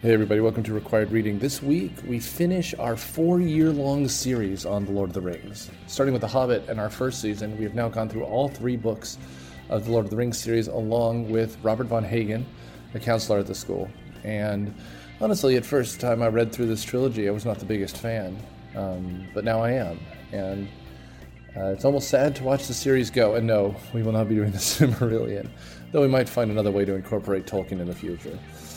Hey everybody, welcome to Required Reading. This week we finish our 4-year-long series on The Lord of the Rings. Starting with The Hobbit and our first season, we have now gone through all 3 books of the Lord of the Rings series along with Robert Von Hagen, a counselor at the school. And honestly, at first time I read through this trilogy, I was not the biggest fan, but now I am. And it's almost sad to watch the series go. And no, we will not be doing the Silmarillion, though we might find another way to incorporate Tolkien in the future.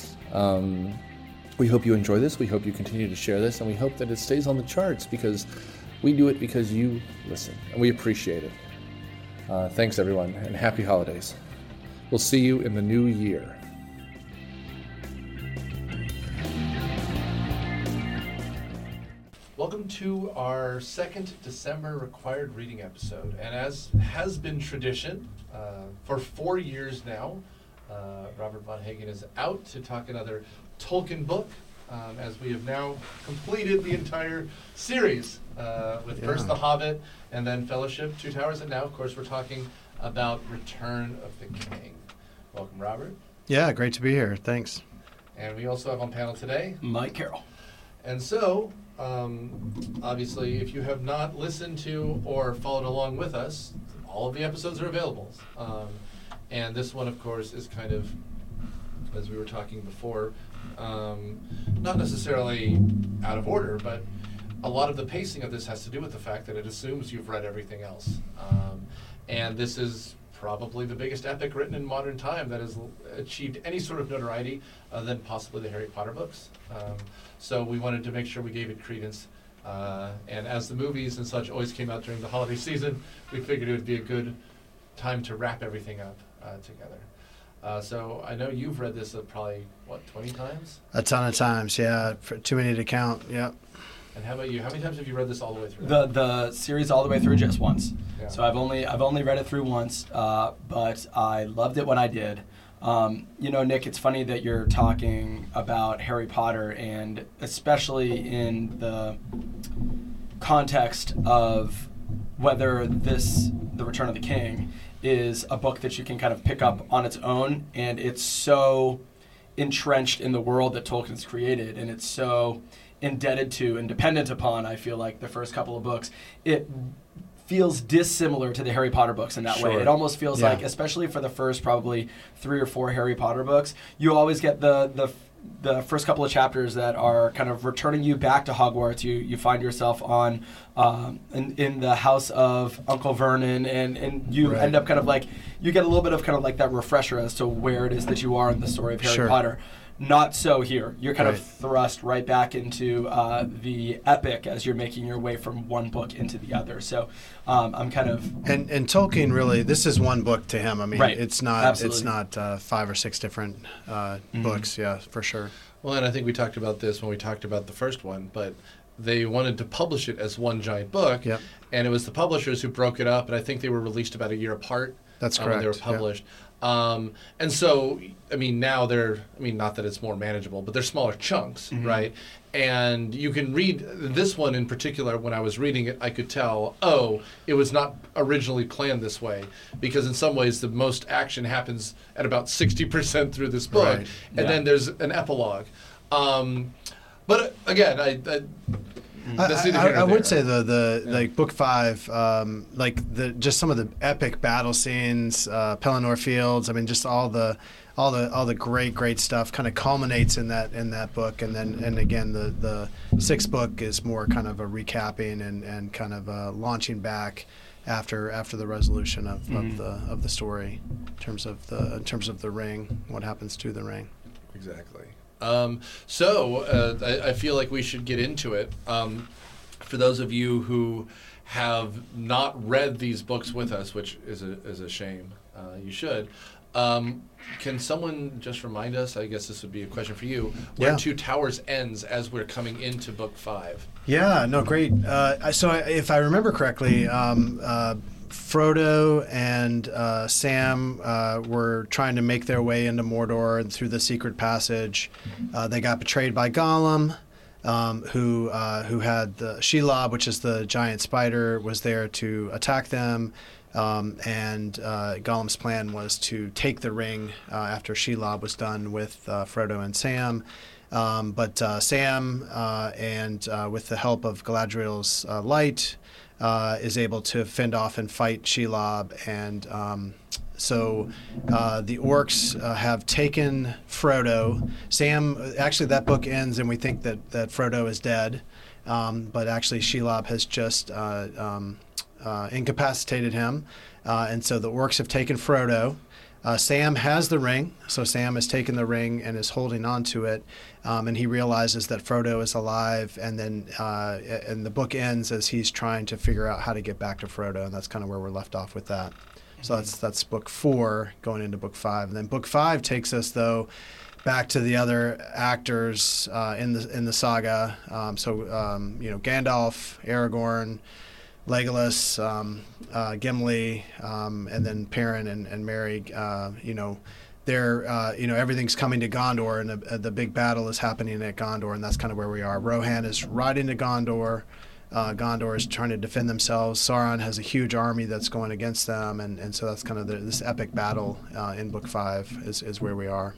We hope you enjoy this, we hope you continue to share this, and we hope that it stays on the charts because we do it because you listen, and we appreciate it. Thanks everyone, and happy holidays. We'll see you in the new year. Welcome to our second December Required Reading episode, and as has been tradition, for 4 years now, Robert Von Hagen is out to talk another Tolkien book, as we have now completed the entire series with first The Hobbit and then Fellowship, Two Towers, and now, of course, we're talking about Return of the King. Welcome, Robert. Yeah, great to be here. Thanks. And we also have on panel today Mike Carroll. And so, obviously, if you have not listened to or followed along with us, all of the episodes are available. And this one, of course, is kind of, as we were talking before, not necessarily out of order, but a lot of the pacing of this has to do with the fact that it assumes you've read everything else. And this is probably the biggest epic written in modern time that has achieved any sort of notoriety other than possibly the Harry Potter books. So we wanted to make sure we gave it credence. And as the movies and such always came out during the holiday season, we figured it would be a good time to wrap everything up together. So I know you've read this probably, 20 times? A ton of times, yeah. Too many to count, yep. And how about you? How many times have you read this all the way through? The series all the way through just once. Yeah. So I've only read it through once, but I loved it when I did. Nick, it's funny that you're talking about Harry Potter, and especially in the context of whether The Return of the King is a book that you can kind of pick up on its own, and it's so entrenched in the world that Tolkien's created, and it's so indebted to and dependent upon, I feel like, the first couple of books. It feels dissimilar to the Harry Potter books in that way. It almost feels like, especially for the first probably 3 or 4 Harry Potter books, you always get the first couple of chapters that are kind of returning you back to Hogwarts. You find yourself on in the house of Uncle Vernon, and you end up kind of like, you get a little bit of kind of like that refresher as to where it is that you are in the story of Harry Potter. Not so here. You're kind of thrust right back into the epic as you're making your way from one book into the other. So I'm kind of... And Tolkien really, this is one book to him. I mean, it's not Absolutely. It's not 5 or 6 different books, yeah, for sure. Well, and I think we talked about this when we talked about the first one, but they wanted to publish it as one giant book, and it was the publishers who broke it up, and I think they were released about a year apart. That's correct. When they were published. And so, I mean, now not that it's more manageable, but they're smaller chunks, right? And you can read this one in particular. When I was reading it, I could tell, it was not originally planned this way, because in some ways the most action happens at about 60% through this book, and then there's an epilogue. But again, I would say like book 5, just some of the epic battle scenes, Pelennor Fields. I mean, just all the great stuff kind of culminates in that book, and again the 6th book is more kind of a recapping and kind of launching back after the resolution of the story in terms of the ring, what happens to the ring. Exactly. So I feel like we should get into it. For those of you who have not read these books with us, which is a shame, you should. Can someone just remind us, I guess this would be a question for you, where Two Towers ends as we're coming into book 5? Yeah, no, great. So if I remember correctly, Frodo and Sam were trying to make their way into Mordor and through the secret passage. They got betrayed by Gollum, who had the Shelob, which is the giant spider, was there to attack them. And Gollum's plan was to take the ring after Shelob was done with Frodo and Sam. But Sam, and with the help of Galadriel's light, is able to fend off and fight Shelob. And so the orcs have taken Frodo. Sam, actually, that book ends, and we think that Frodo is dead. But actually, Shelob has just incapacitated him. And so the orcs have taken Frodo. Sam has the ring, so Sam has taken the ring and is holding on to it, and he realizes that Frodo is alive, and then and the book ends as he's trying to figure out how to get back to Frodo, and that's kind of where we're left off with that. So that's book 4 going into book 5, and then book 5 takes us though back to the other actors in the saga. Gandalf, Aragorn, Legolas, Gimli, and then Perrin and Merry. Everything's coming to Gondor, and the big battle is happening at Gondor, and that's kind of where we are. Rohan is riding to Gondor. Gondor is trying to defend themselves. Sauron has a huge army that's going against them, and so that's kind of this epic battle in Book 5 is where we are.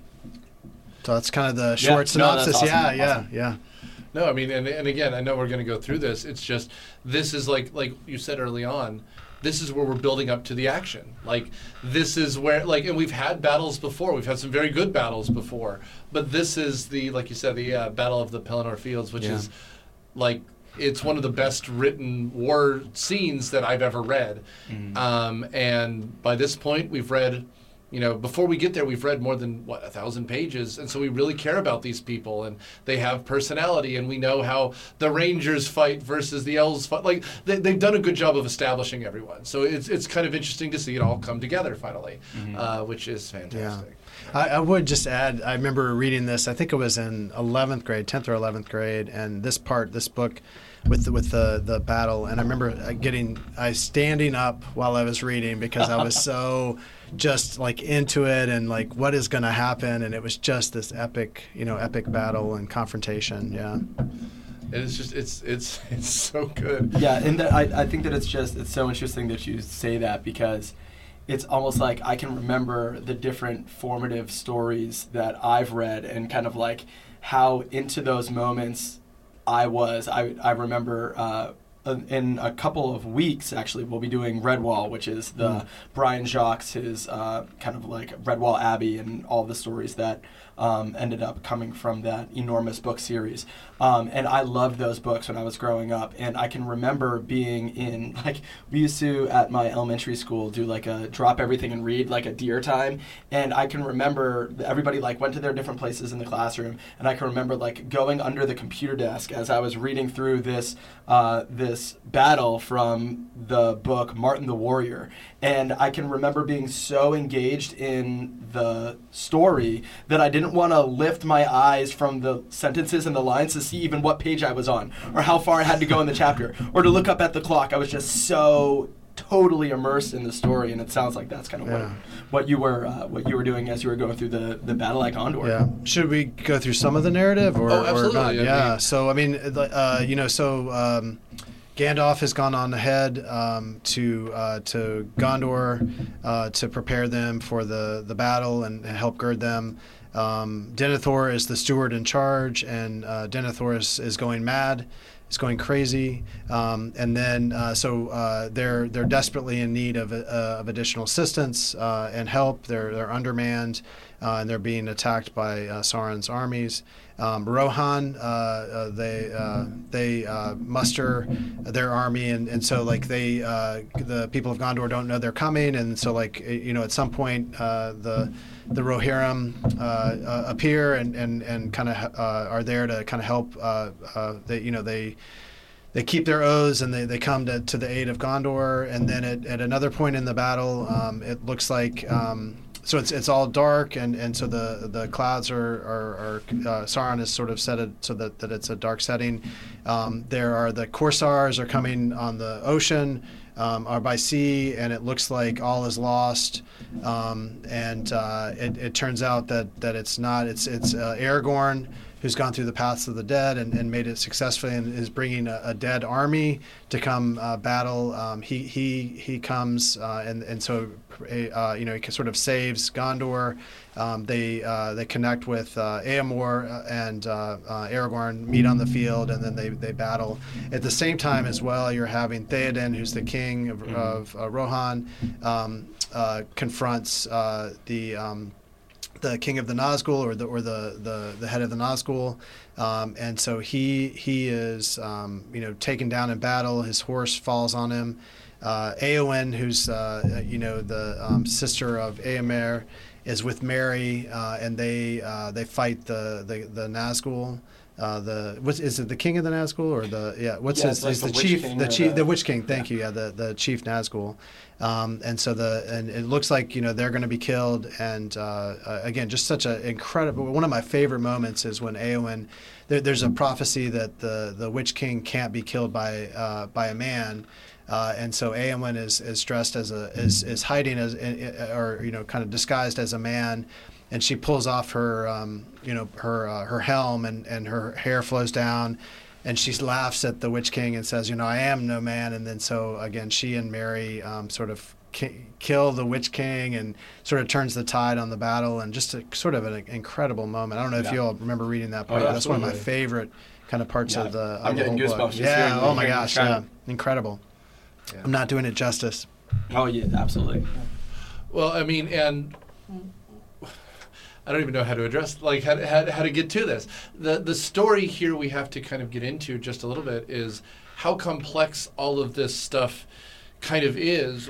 So that's kind of the short synopsis. That's awesome. Yeah. No, I mean, and again, I know we're going to go through this. It's just, this is like you said early on, this is where we're building up to the action. Like, this is where, and we've had battles before. We've had some very good battles before. But this is like you said, the Battle of the Pelennor Fields, which is, it's one of the best written war scenes that I've ever read. Mm-hmm. And by this point, we've read... before we get there, we've read more than 1,000 pages, and so we really care about these people, and they have personality, and we know how the Rangers fight versus the Elves fight. Like, they've done a good job of establishing everyone. So it's kind of interesting to see it all come together finally, which is fantastic. Yeah. I would just add, I remember reading this. I think it was in 11th grade, 10th or 11th grade, and this book with the battle, and I remember standing up while I was reading because I was so just into it and what is going to happen, and it was just this epic battle and confrontation. Yeah. And it's just it's so good. Yeah, and I think that it's so interesting that you say that, because it's almost like I can remember the different formative stories that I've read and kind of how into those moments I was. I remember in a couple of weeks, actually, we'll be doing Redwall, which is the Brian Jacques, his kind of Redwall Abbey and all the stories that ended up coming from that enormous book series. And I loved those books when I was growing up. And I can remember being in, we used to, at my elementary school, do a drop everything and read, a deer time. And I can remember everybody, went to their different places in the classroom. And I can remember, going under the computer desk as I was reading through this battle from the book Martin the Warrior. And I can remember being so engaged in the story that I didn't want to lift my eyes from the sentences and the lines to see even what page I was on, or how far I had to go in the chapter, or to look up at the clock. I was just so totally immersed in the story, and it sounds like that's kind of what you were doing as you were going through the battle at Gondor. Yeah. Should we go through some of the narrative, or absolutely. not? Yeah. So I mean, Gandalf has gone on ahead to Gondor to prepare them for the battle and help gird them. Denethor is the steward in charge, and Denethor is going mad. It's going crazy, and then they're desperately in need of additional assistance and help. They're undermanned, and they're being attacked by Sauron's armies. Rohan, they muster their army, and so the people of Gondor don't know they're coming, and so at some point the Rohirrim appear and kind of are there to kind of help. They keep their oaths, and they come to the aid of Gondor, and then at another point in the battle, it looks like. So it's all dark, and so the clouds are Sauron has sort of set it so that it's a dark setting. There are the Corsairs are coming on the ocean, or by sea, and it looks like all is lost. And it turns out that it's not. It's Aragorn who's gone through the paths of the dead and made it successfully, and is bringing a dead army to come battle. He comes and so he sort of saves Gondor. They connect with Eomer and Aragorn, meet on the field, and then they battle. At the same time as well, you're having Theoden, who's the king of Rohan, confronts the king of the Nazgul, or the head of the Nazgul, and so he is taken down in battle. His horse falls on him. Eowyn, who's the sister of Eomer, is with Merry, and they fight the Nazgul. Is it the king of the Nazgul, or the chief? The Witch King. Thank you. Yeah, the chief Nazgul. And it looks like they're going to be killed. And again, just such an incredible. One of my favorite moments is when Eowyn. There's a prophecy that the Witch King can't be killed by a man. And so Eowyn is dressed is hiding or kind of disguised as a man, and she pulls off her her helm, and her hair flows down, and she laughs at the Witch King and says, I am no man. And then so again, she and Merry sort of kill the Witch King and sort of turns the tide on the battle, and just sort of an incredible moment. I don't know if you all remember reading that part. That's one of my favorite kind of parts of the I'm getting whole goosebumps. book. Yeah. Oh my gosh. Yeah. Incredible. Yeah. I'm not doing it justice. Oh yeah, absolutely. Well, I mean, and I don't even know how to address, how to get to this. The story here we have to kind of get into just a little bit is how complex all of this stuff kind of is.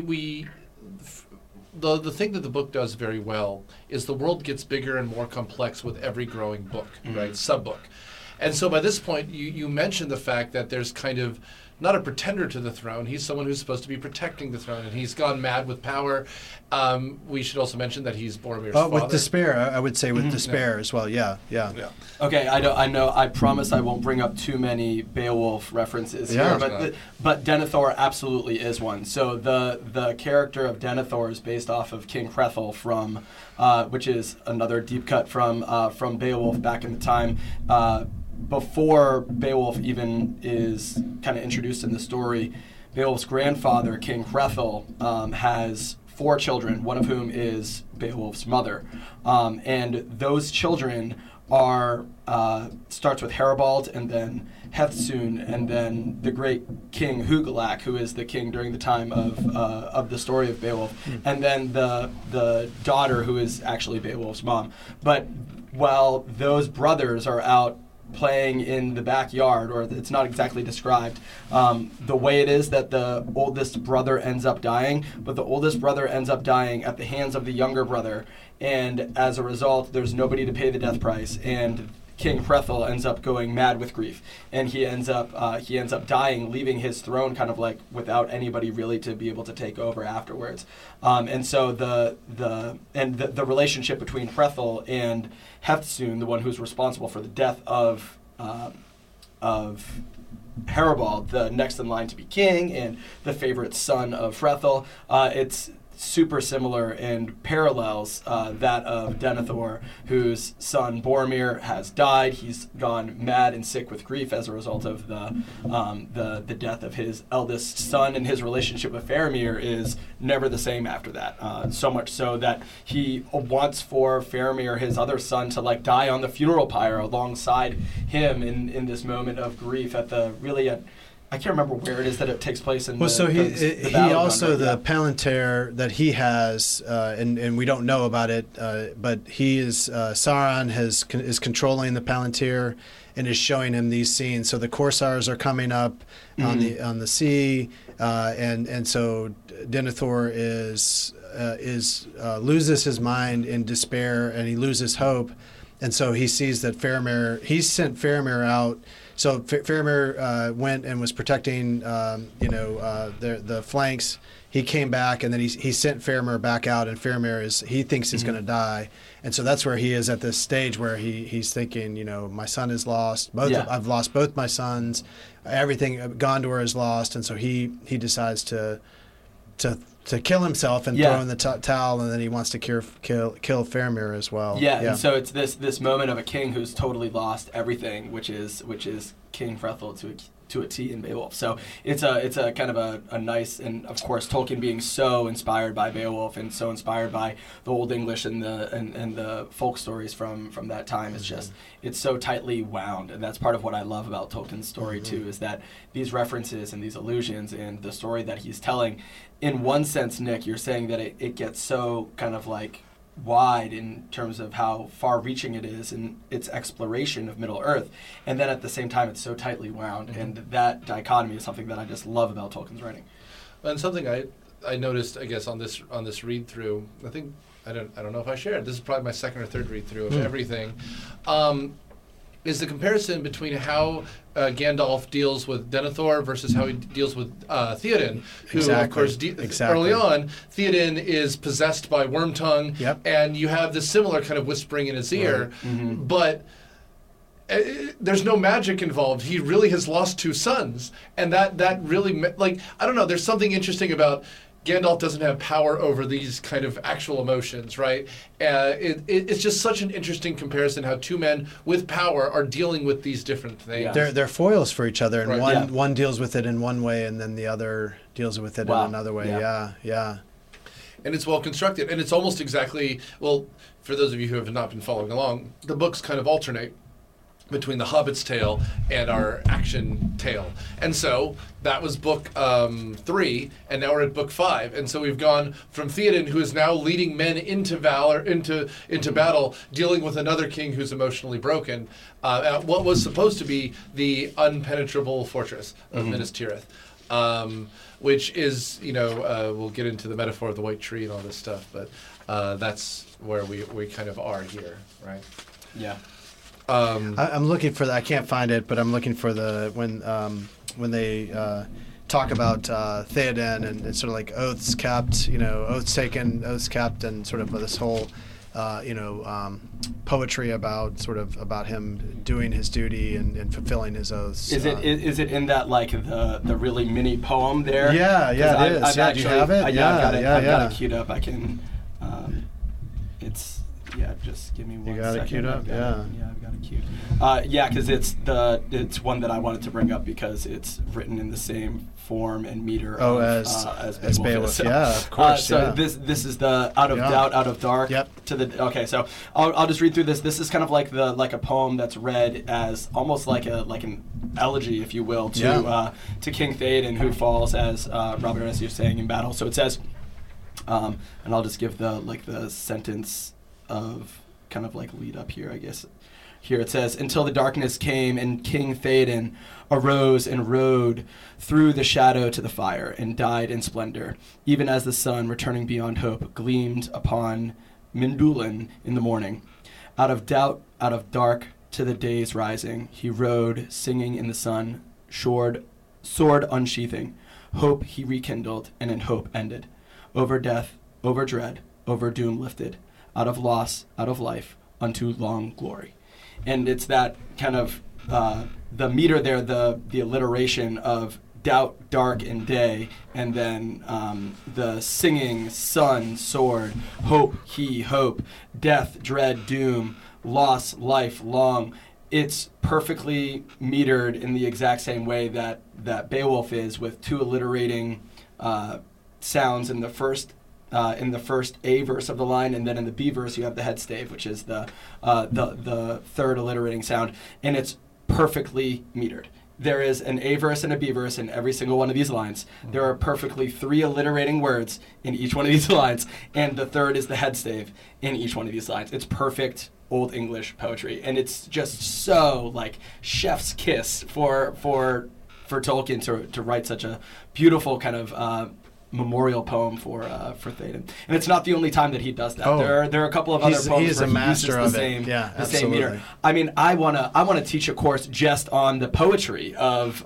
The thing that the book does very well is the world gets bigger and more complex with every growing book, right? Sub-book. And so by this point, you mentioned the fact that there's kind of not a pretender to the throne. He's someone who's supposed to be protecting the throne, and he's gone mad with power. We should also mention that he's Boromir's father. With despair, I would say with despair as well. Yeah. Okay, I know. I promise I won't bring up too many Beowulf references here, but Denethor absolutely is one. So the character of Denethor is based off of King Hrethel from, which is another deep cut from Beowulf back in the time. Before Beowulf even is kind of introduced in the story, Beowulf's grandfather, King Hrethel, has 4 children, one of whom is Beowulf's mother. And those children are starts with Heribald, and then Hethsune, and then the great King Hugelac, who is the king during the time of the story of Beowulf, and then the daughter, who is actually Beowulf's mom. But while those brothers are out playing in the backyard, or it's not exactly described, the way it is that the oldest brother ends up dying, but the oldest brother ends up dying at the hands of the younger brother, and as a result, there's nobody to pay the death price, and King Hrethel ends up going mad with grief, and he ends up dying, leaving his throne kind of like without anybody really to be able to take over afterwards. And so the relationship between Hrethel and Hethsune, the one who's responsible for the death of Heribald, the next in line to be king and the favorite son of Hrethel, it's super similar and parallels that of Denethor, whose son Boromir has died. He's gone mad and sick with grief as a result of the death of his eldest son, and his relationship with Faramir is never the same after that. So much so that he wants for Faramir, his other son, to die on the funeral pyre alongside him in this moment of grief I can't remember where it is that it takes place in. Well, he also the Palantir that he has, and we don't know about it, but he is Sauron is controlling the Palantir and is showing him these scenes. So the Corsairs are coming up on the sea, and so Denethor loses his mind in despair, and he loses hope, and so he sees that he's sent Faramir out. So Faramir went and was protecting, the flanks. He came back, and then he sent Faramir back out, and Faramir he thinks he's going to die, and so that's where he is at this stage where he's thinking, my son is lost. I've lost both my sons. Everything Gondor is lost, and so he decides to to kill himself and Yeah. throw in the towel, and then he wants to kill Faramir as well. Yeah, and so it's this moment of a king who's totally lost everything, which is King Hrethel to a T in Beowulf. So it's a kind of a nice, and of course Tolkien being so inspired by Beowulf and so inspired by the Old English and the folk stories from that time. It's just it's so tightly wound, and that's part of what I love about Tolkien's story too, is that these references and these allusions and the story that he's telling. In one sense, Nick, you're saying that it gets so kind of like wide in terms of how far-reaching it is in its exploration of Middle Earth, and then at the same time it's so tightly wound, and that dichotomy is something that I just love about Tolkien's writing. And something I noticed, I guess, on this read through, I think I don't know if I shared. This is probably my second or third read through of everything. Is the comparison between how Gandalf deals with Denethor versus how he deals with Theoden, who, of course, early on, Theoden is possessed by Wormtongue, and you have this similar kind of whispering in his ear, but there's no magic involved. He really has lost 2 sons, and that really, like, I don't know, there's something interesting about Gandalf doesn't have power over these kind of actual emotions, right? It's just such an interesting comparison how 2 men with power are dealing with these different things. Yeah. They're foils for each other, and Right. one deals with it in one way, and then the other deals with it in another way. Yeah. And it's well constructed, and it's almost exactly, well, for those of you who have not been following along, the books kind of alternate between the Hobbit's tale and our action tale. And so that was book 3, and now we're at book 5. And so we've gone from Theoden, who is now leading men into valor, into battle, dealing with another king who's emotionally broken, at what was supposed to be the unpenetrable fortress of Minas Tirith. Which is, we'll get into the metaphor of the white tree and all this stuff, but that's where we kind of are here, right? Yeah. I'm looking for that. I can't find it, but I'm looking for when they talk about Theoden and it's sort of like oaths kept, oaths taken, oaths kept, and sort of this whole, poetry about him doing his duty and fulfilling his oaths. Is it in that like the really mini poem there? Yeah, it is. Do you have it? I've got it queued up. I can. Just give me 1 second. You got it queued up? Yeah. Yeah, I've got it queued. Because it's one that I wanted to bring up because it's written in the same form and meter as Beowulf. So, yeah, of course. This is the out of doubt, out of dark. Yep. Okay, so I'll just read through this. This is kind of like a poem that's read as almost like an elegy, if you will, to King Theoden, who falls, as Robert, as you're saying, in battle. So it says, and I'll just give the sentence of kind of like lead up here, I guess. Here it says, until the darkness came and King Theoden arose and rode through the shadow to the fire and died in splendor, even as the sun, returning beyond hope, gleamed upon Mindulin in the morning. Out of doubt, out of dark, to the day's rising, he rode, singing in the sun, sword unsheathing. Hope he rekindled, and in hope ended. Over death, over dread, over doom lifted. Out of loss, out of life, unto long glory. And it's that kind of, the meter there, the alliteration of doubt, dark, and day, and then the singing, sun, sword, hope, hope, death, dread, doom, loss, life, long. It's perfectly metered in the exact same way that Beowulf is, with 2 alliterating sounds in the first A verse of the line, and then in the B verse you have the head stave, which is the third alliterating sound, and it's perfectly metered. There is an A verse and a B verse in every single one of these lines. There are perfectly 3 alliterating words in each one of these lines, and the third is the head stave in each one of these lines. It's perfect Old English poetry, and it's just so like chef's kiss for Tolkien to write such a beautiful kind of memorial poem for Theoden. And it's not the only time that he does that. There are a couple of other poems he is where a he master uses of the same meter. I mean, I wanna teach a course just on the poetry of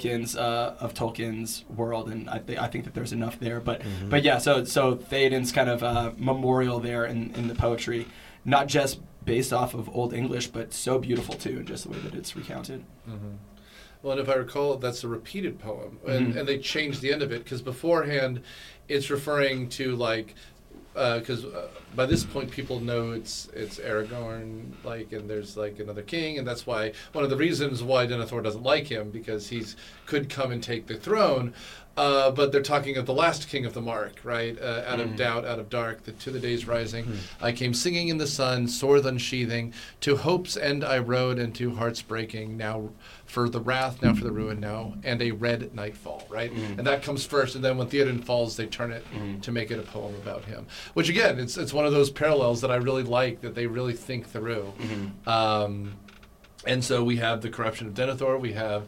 Tolkien's world, and I think that there's enough there. But yeah, so Theoden's kind of memorial there in the poetry, not just based off of Old English, but so beautiful too, in just the way that it's recounted. Well, and if I recall, that's a repeated poem, and they changed the end of it because beforehand, it's referring to like, because by this point people know it's Aragorn, like, and there's like another king, and that's why one of the reasons why Denethor doesn't like him because he's could come and take the throne. But they're talking of the last king of the Mark, right? Out of doubt, out of dark, to the day's rising. I came singing in the sun, sword unsheathing. To hope's end I rode, and to heart's breaking. Now for the wrath, now for the ruin, now. And a red nightfall, right? And that comes first, and then when Theoden falls, they turn it to make it a poem about him. Which, again, it's one of those parallels that I really like, that they really think through. And so we have the corruption of Denethor. We have...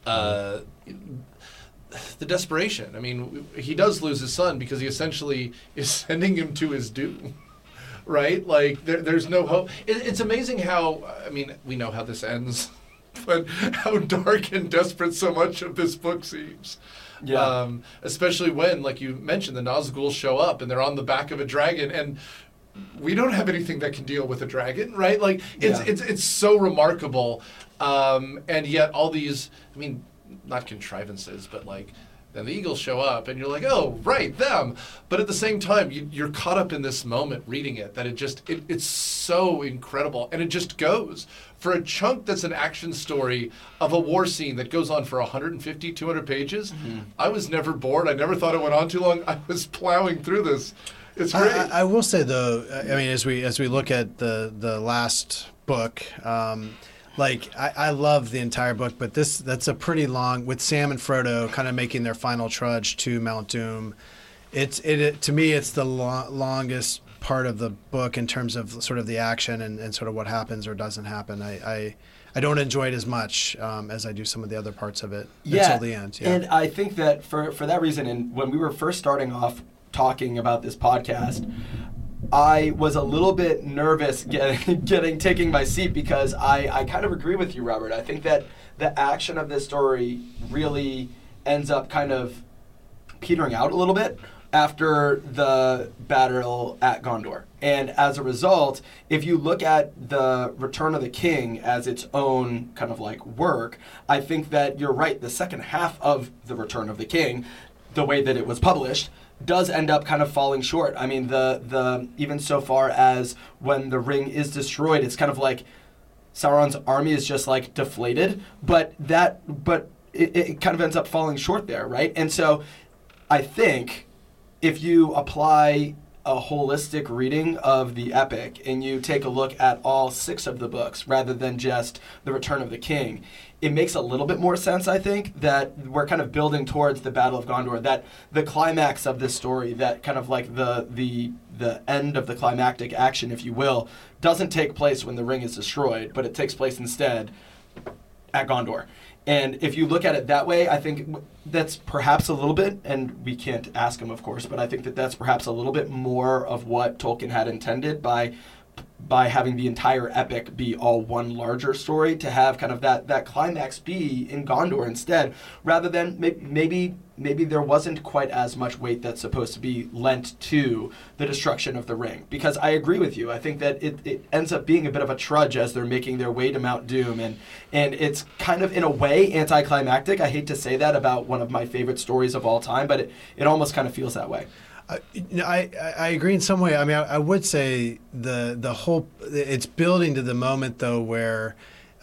the desperation. I mean, he does lose his son because he essentially is sending him to his doom, right? Like, there's no hope. It's amazing how, I mean, we know how this ends, but how dark and desperate so much of this book seems. Yeah. Especially when, like you mentioned, the Nazgul show up and they're on the back of a dragon, and we don't have anything that can deal with a dragon, right? Like, it's so remarkable. And yet all these, I mean, not contrivances, but like then the eagles show up and you're like, oh, right, them. But at the same time, you're caught up in this moment reading it that it's so incredible. And it just goes for a chunk that's an action story of a war scene that goes on for 150, 200 pages. I was never bored. I never thought it went on too long. I was plowing through this. It's great. I will say, though, I mean, as we look at the last book, like, I love the entire book, but that's a pretty long, with Sam and Frodo kind of making their final trudge to Mount Doom. To me, it's the longest part of the book in terms of sort of the action and sort of what happens or doesn't happen. I don't enjoy it as much as I do some of the other parts of it until the end. Yeah. And I think that for that reason, and when we were first starting off talking about this podcast, I was a little bit nervous taking my seat because I kind of agree with you, Robert. I think that the action of this story really ends up kind of petering out a little bit after the battle at Gondor. And as a result, if you look at the Return of the King as its own kind of like work, I think that you're right. The second half of the Return of the King, the way that it was published, does end up kind of falling short. I mean, the even so far as when the ring is destroyed, it's kind of like Sauron's army is just like deflated, but it kind of ends up falling short there, right? And so I think if you apply a holistic reading of the epic and you take a look at all 6 of the books rather than just the Return of the King, it makes a little bit more sense, I think, that we're kind of building towards the Battle of Gondor, that the climax of this story, that kind of like the end of the climactic action, if you will, doesn't take place when the ring is destroyed, but it takes place instead at Gondor. And if you look at it that way, I think that's perhaps a little bit, and we can't ask him, of course, but I think that that's perhaps a little bit more of what Tolkien had intended by having the entire epic be all one larger story, to have kind of that climax be in Gondor instead, rather than maybe there wasn't quite as much weight that's supposed to be lent to the destruction of the ring. Because I agree with you. I think that it ends up being a bit of a trudge as they're making their way to Mount Doom, and it's kind of, in a way, anticlimactic. I hate to say that about one of my favorite stories of all time, but it almost kind of feels that way. I agree in some way. I mean, I would say the whole, it's building to the moment though where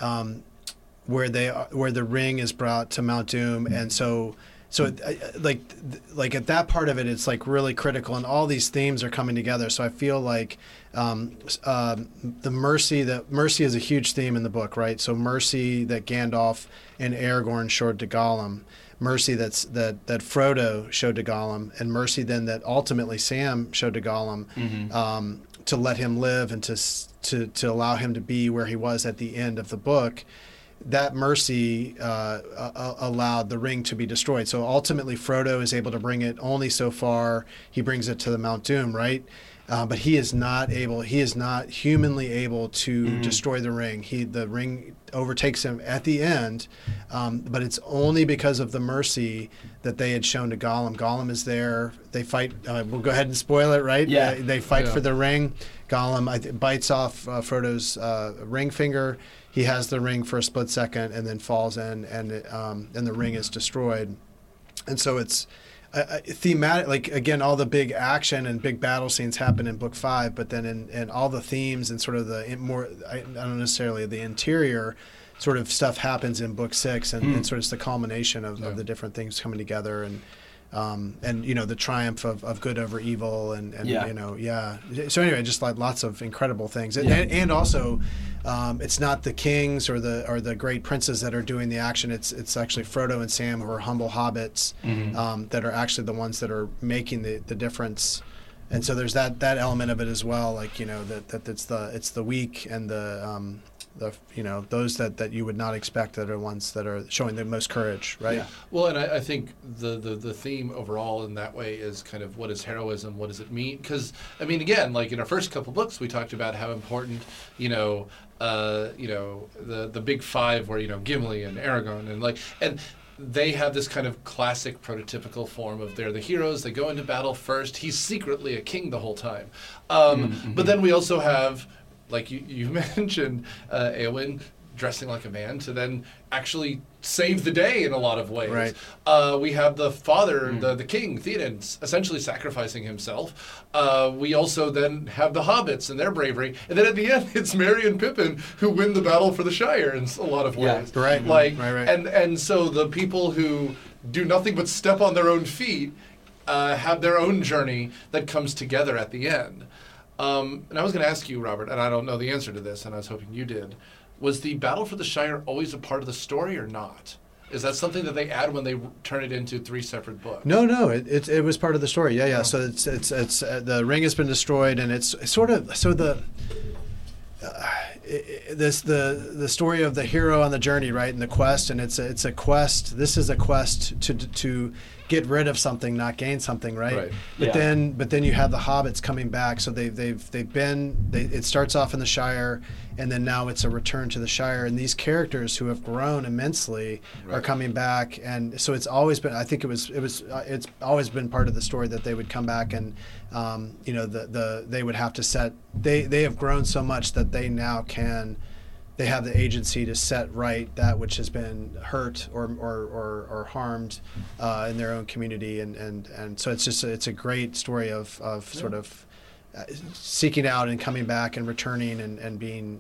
the ring is brought to Mount Doom, and so like at that part of it, it's like really critical, and all these themes are coming together. So I feel like the mercy is a huge theme in the book, right? So mercy that Gandalf and Aragorn showed to Gollum. Mercy that Frodo showed to Gollum, and mercy then that ultimately Sam showed to Gollum, to let him live and to allow him to be where he was at the end of the book. That mercy allowed the ring to be destroyed. So ultimately Frodo is able to bring it only so far. He brings it to the Mount Doom, right? but he is not humanly able to destroy the ring. The ring overtakes him at the end, but it's only because of the mercy that they had shown to Gollum. Gollum is there. They fight. We'll go ahead and spoil it, right? Yeah. They fight for the ring. Gollum bites off Frodo's ring finger. He has the ring for a split second and then falls in, and the ring is destroyed. And so it's thematic, like, again, all the big action and big battle scenes happen in book 5, but then in all the themes and sort of the more, I don't necessarily the interior sort of stuff happens in book 6, and sort of it's the culmination of the different things coming together, and the triumph of good over evil, and So anyway, just like lots of incredible things, and also it's not the kings or the great princes that are doing the action. It's actually Frodo and Sam, who are humble hobbits, that are actually the ones that are making the difference. And so there's that element of it as well, like that it's the weak and the those that you would not expect that are ones that are showing the most courage, right? Yeah. Well, and I think the theme overall in that way is kind of what is heroism, what does it mean? Because again, like in our first couple books, we talked about how important the big five were Gimli and Aragorn and they have this kind of classic prototypical form of they're the heroes. They go into battle first. He's secretly a king the whole time, but then we also have, like you mentioned, Eowyn dressing like a man to then actually save the day in a lot of ways. Right. We have the father, the king, Theoden, essentially sacrificing himself. We also then have the hobbits and their bravery. And then at the end, it's Merry and Pippin who win the battle for the Shire in a lot of ways. Yeah. Right. Right. And so the people who do nothing but step on their own feet have their own journey that comes together at the end. And I was going to ask you, Robert, and I don't know the answer to this, and I was hoping you did. Was the Battle for the Shire always a part of the story or not? Is that something that they add when they turn it into 3 separate books? No, it was part of the story. Yeah. So it's the ring has been destroyed, and it's sort of so the story of the hero on the journey, right, and the quest, and it's a quest. This is a quest to get rid of something, not gain something, right? But then you have the hobbits coming back. So it starts off in the Shire, and then now it's a return to the Shire, and these characters who have grown immensely are coming back, and so it's always been. I think it's always been part of the story that they would come back, and they would have to set. They have grown so much that they now can. They have the agency to set right that which has been hurt or harmed in their own community, and so it's a great story of sort of seeking out and coming back and returning and being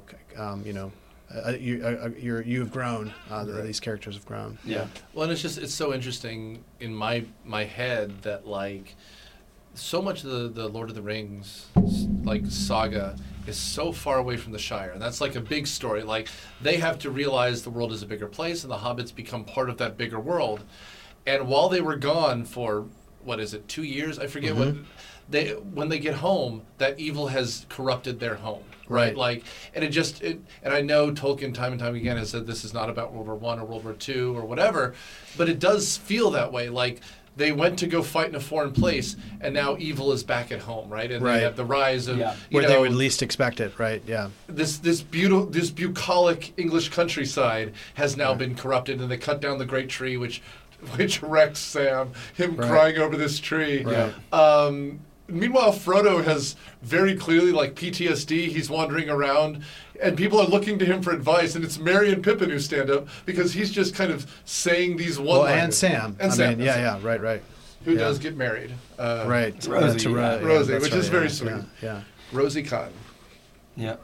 you've grown. These characters have grown. Yeah. Well, and it's so interesting in my head that like so much of the Lord of the Rings like saga is so far away from the Shire, and that's like a big story. Like they have to realize the world is a bigger place, and the hobbits become part of that bigger world. And while they were gone for 2 years, I forget when they get home, that evil has corrupted their home, right? Like, and and I know Tolkien time and time again has said this is not about World War I or World War II or whatever, but it does feel that way. Like they went to go fight in a foreign place, and now evil is back at home, right? And they have the rise of where they would least expect it, right? Yeah. This bucolic English countryside has now been corrupted, and they cut down the great tree, which wrecks Sam. Him crying over this tree. Right. Meanwhile, Frodo has very clearly like PTSD. He's wandering around, and people are looking to him for advice, and it's Merry and Pippin who stand up because he's just kind of saying these one-liners. Well, and Sam. Right. Who does get married. Right. Rosie. Rosie, which is very sweet. Yeah. Rosie Cotton. Yeah.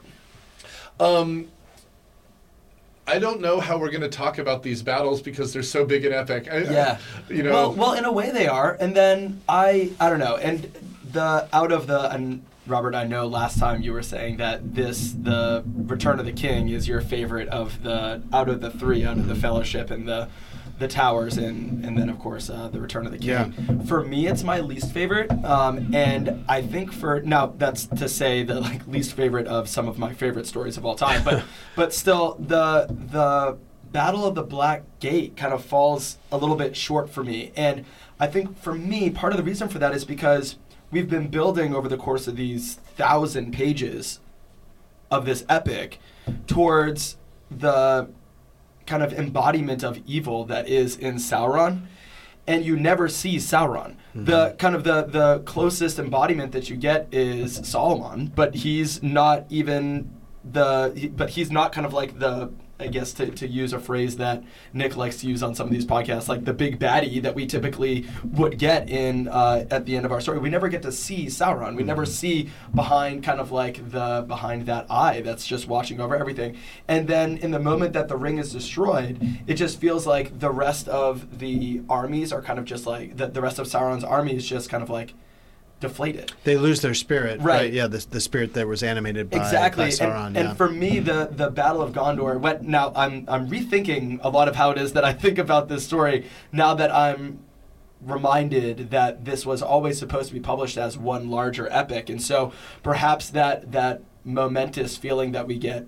I don't know how we're going to talk about these battles because they're so big and epic. Well, in a way they are, and then I don't know, and and Robert, I know last time you were saying that the Return of the King is your favorite of out of the 3, out of the Fellowship and the Towers, and then of course the Return of the King. Yeah. For me, it's my least favorite, and I think now that's to say the like least favorite of some of my favorite stories of all time, but still the Battle of the Black Gate kind of falls a little bit short for me, and I think for me part of the reason for that is because we've been building over the course of these 1,000 pages of this epic towards the kind of embodiment of evil that is in Sauron, and you never see Sauron. The kind of the closest embodiment that you get is Saruman, but he's not even but he's not kind of like the, I guess to use a phrase that Nick likes to use on some of these podcasts, like the big baddie that we typically would get in at the end of our story. We never get to see Sauron. We never see behind kind of like behind that eye that's just watching over everything. And then in the moment that the ring is destroyed, it just feels like the rest of the armies are kind of just like, the rest of Sauron's army is just kind of like deflated. They lose their spirit, right? Yeah, the spirit that was animated by, exactly. by Sauron. And for me, the Battle of Gondor. Now I'm rethinking a lot of how it is that I think about this story now that I'm reminded that this was always supposed to be published as one larger epic, and so perhaps that momentous feeling that we get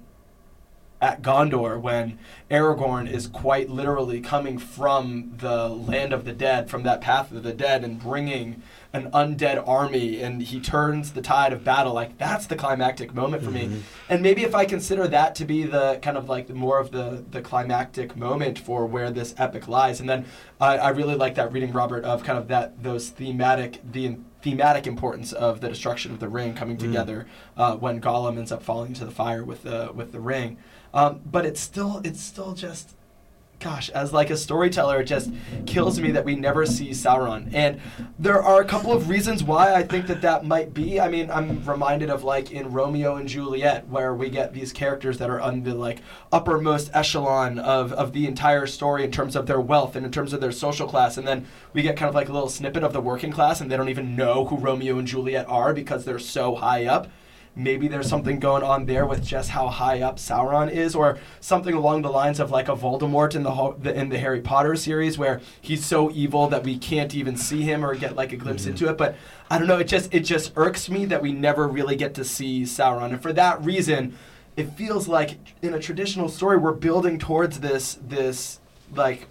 at Gondor when Aragorn is quite literally coming from the land of the dead, from that path of the dead, and bringing an undead army, and he turns the tide of battle. Like, that's the climactic moment for me. And maybe if I consider that to be the kind of like more of the climactic moment for where this epic lies. And then I really like that reading, Robert, of kind of the thematic importance of the destruction of the ring coming together when Gollum ends up falling into the fire with the ring. But it's still just, gosh, as like a storyteller, it just kills me that we never see Sauron. And there are a couple of reasons why I think that might be. I mean, I'm reminded of like in Romeo and Juliet, where we get these characters that are on the like uppermost echelon of the entire story in terms of their wealth and in terms of their social class. And then we get kind of like a little snippet of the working class, and they don't even know who Romeo and Juliet are because they're so high up. Maybe there's something going on there with just how high up Sauron is, or something along the lines of like a Voldemort in the Harry Potter series, where he's so evil that we can't even see him or get like a glimpse into it. But I don't know, it just irks me that we never really get to see Sauron, and for that reason, it feels like in a traditional story we're building towards this like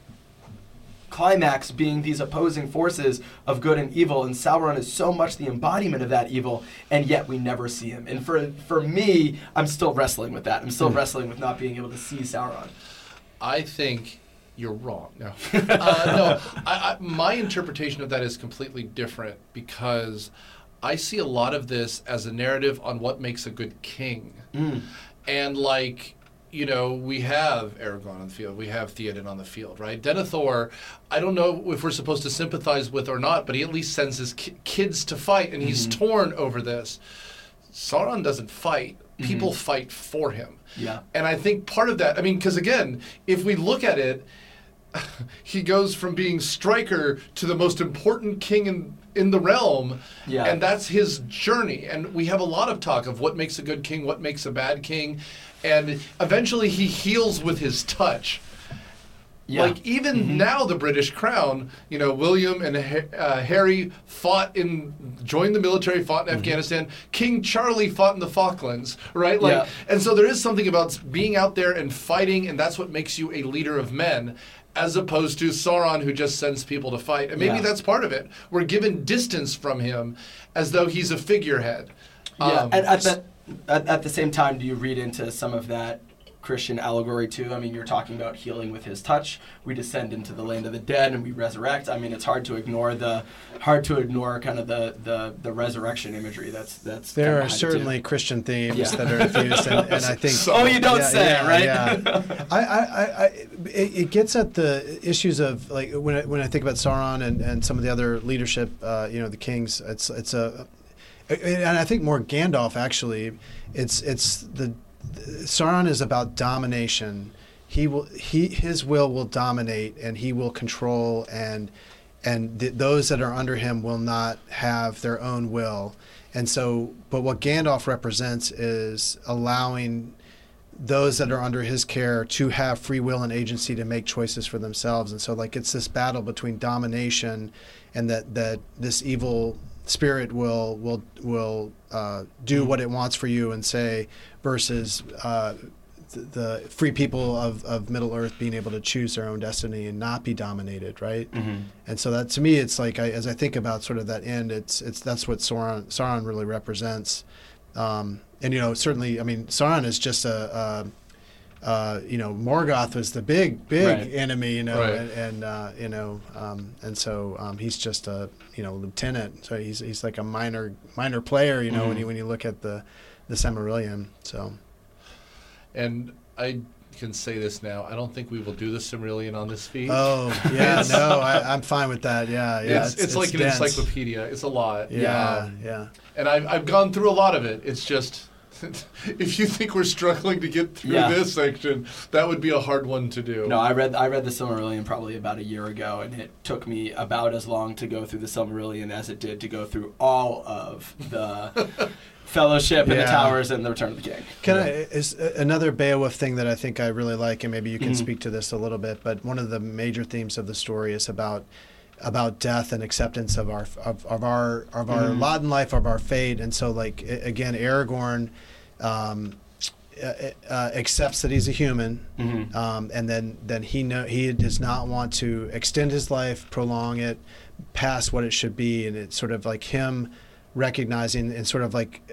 climax being these opposing forces of good and evil, and Sauron is so much the embodiment of that evil, and yet we never see him. And for me, I'm still wrestling with that. I'm still wrestling with not being able to see Sauron. I think you're wrong. No. No, my interpretation of that is completely different, because I see a lot of this as a narrative on what makes a good king. And like, you know, we have Aragorn on the field, we have Theoden on the field, right? Denethor, I don't know if we're supposed to sympathize with or not, but he at least sends his kids to fight, and he's torn over this. Sauron doesn't fight. People fight for him. Yeah. And I think part of that, I mean, because again, if we look at it, he goes from being striker to the most important king in the realm, and that's his journey. And we have a lot of talk of what makes a good king, what makes a bad king, and eventually he heals with his touch. Yeah. Like even now, the British crown, you know, William and Harry joined the military, fought in Afghanistan. King Charlie fought in the Falklands, right? Like, and so there is something about being out there and fighting, and that's what makes you a leader of men, as opposed to Sauron, who just sends people to fight. And maybe that's part of it. We're given distance from him as though he's a figurehead. Yeah, and at the same time, do you read into some of that Christian allegory too? I mean, you're talking about healing with his touch. We descend into the land of the dead and we resurrect. I mean, it's hard to ignore kind of the resurrection imagery. That's there are certainly Christian themes that are infused, and I think. Oh, you don't say, right? Yeah. It gets at the issues of like when I think about Sauron and some of the other leadership, the kings. And I think more Gandalf actually. Sauron is about domination. His will will dominate, and he will control, and those that are under him will not have their own will. And so, but what Gandalf represents is allowing those that are under his care to have free will and agency to make choices for themselves. And so, like, it's this battle between domination and that this evil spirit will do what it wants for you and say, versus the free people of Middle Earth being able to choose their own destiny and not be dominated, right? And so that to me, it's like as I think about sort of that end, it's that's what Sauron really represents. And certainly, I mean, Sauron is just Morgoth was the big Right. enemy, Right. and so he's just a lieutenant. So he's like a minor player, when you look at the Silmarillion. So, And I can say this now. I don't think we will do the Silmarillion on this feed. oh yeah, no, I'm fine with that. Yeah, It's like an dense. encyclopedia. It's a lot. Yeah, yeah. And I've gone through a lot of it. It's just, if you think we're struggling to get through Yeah. this section, that would be a hard one to do. No, I read the Silmarillion probably about a year ago, and it took me about as long to go through the Silmarillion as it did to go through all of the Fellowship and the Yeah. Towers and the Return of the King. Is another Beowulf thing that I think I really like, and maybe you can speak to this a little bit. But one of the major themes of the story is about death and acceptance of our lot in life, of our fate. And so, like again, Aragorn accepts that he's a human, and then he does not want to extend his life, prolong it past what it should be, and it's sort of like him recognizing and sort of like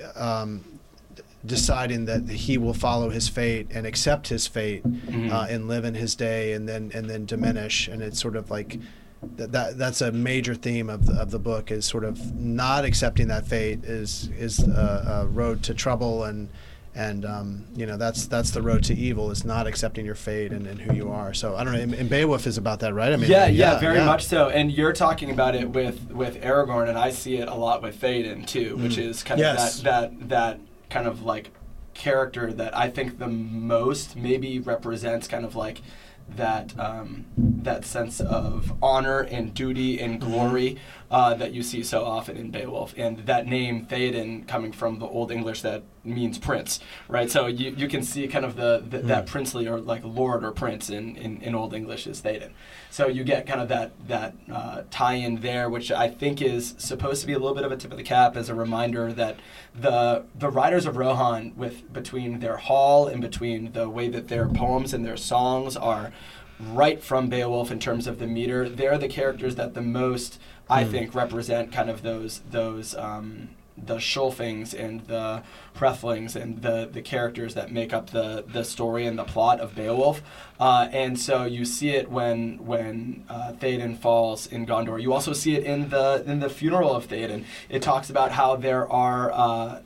deciding that he will follow his fate and accept his fate and live in his day, and then diminish. And it's sort of like that's a major theme of the book, is sort of not accepting that fate is a road to trouble, and that's the road to evil, is not accepting your fate and who you are. So I don't know, and Beowulf is about that, right? I mean, yeah, very much so. And you're talking about it with Aragorn, and I see it a lot with Théoden too, which is kind Yes. of that kind of like character that I think the most maybe represents kind of like that that sense of honor and duty and glory that you see so often in Beowulf, and that name Théoden coming from the Old English that means prince, right? So you can see kind of that princely or like lord or prince in Old English is Théoden. So you get kind of that tie-in there, which I think is supposed to be a little bit of a tip of the cap as a reminder that the Riders of Rohan, between their hall and between the way that their poems and their songs are right from Beowulf in terms of the meter, they're the characters that the most, I think, represent kind of those the Schulfings and the Hrethling and the characters that make up the story and the plot of Beowulf. And so you see it when Théoden falls in Gondor. You also see it in the funeral of Théoden. It talks about how there are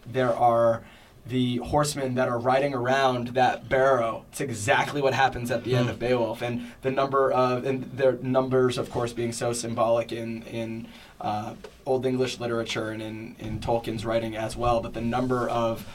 the horsemen that are riding around that barrow. It's exactly what happens at the end of Beowulf, and their numbers, of course, being so symbolic in Old English literature and in Tolkien's writing as well. But the number of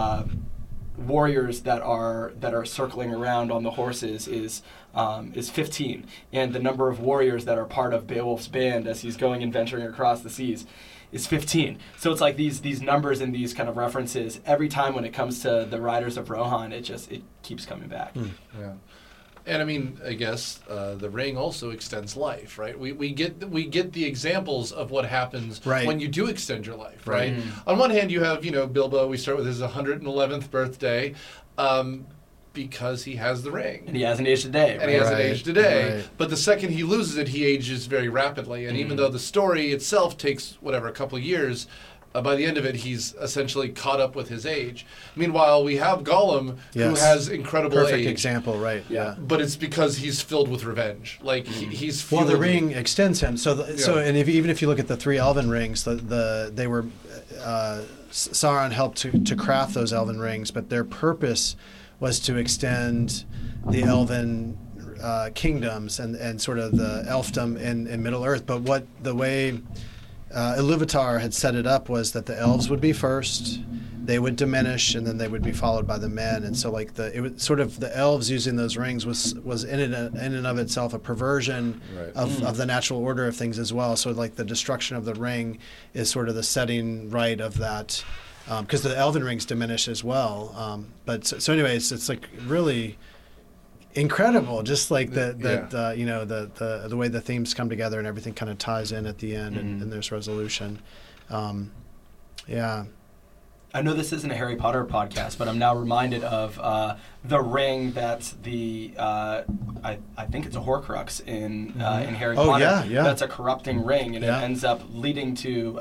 warriors that are circling around on the horses is 15, and the number of warriors that are part of Beowulf's band as he's going and venturing across the seas is 15. So it's like these numbers and these kind of references every time when it comes to the Riders of Rohan, it keeps coming back. Yeah. And I mean, I guess the ring also extends life, right? We get the examples of what happens when you do extend your life, right? On one hand, you have Bilbo. We start with his 111th birthday, because he has the ring, And he hasn't aged a day. and he hasn't Right, aged a day. right. But the second he loses it, he ages very rapidly. And even though the story itself takes a couple of years, by the end of it, he's essentially caught up with his age. Meanwhile, we have Gollum, who Yes. has incredible Perfect age. example, right? Yeah. But it's because he's filled with revenge. Like he's Well, the fueled- ring extends him. And even if you look at the three elven rings, they were Sauron helped to craft those elven rings, but their purpose was to extend the elven kingdoms and sort of the elfdom in Middle Earth. But the way Iluvatar had set it up was that the elves would be first, they would diminish, and then they would be followed by the men. And so like it was sort of the elves using those rings was in and of itself a perversion of the natural order of things as well. So like the destruction of the ring is sort of the setting right of that, because the elven rings diminish as well. But so anyways, it's like really incredible, just like the way the themes come together and everything kind of ties in at the end, and there's resolution. Yeah. I know this isn't a Harry Potter podcast, but I'm now reminded of the ring that's I think it's a Horcrux in Harry Potter. Yeah. That's a corrupting ring, and Yeah. it ends up leading to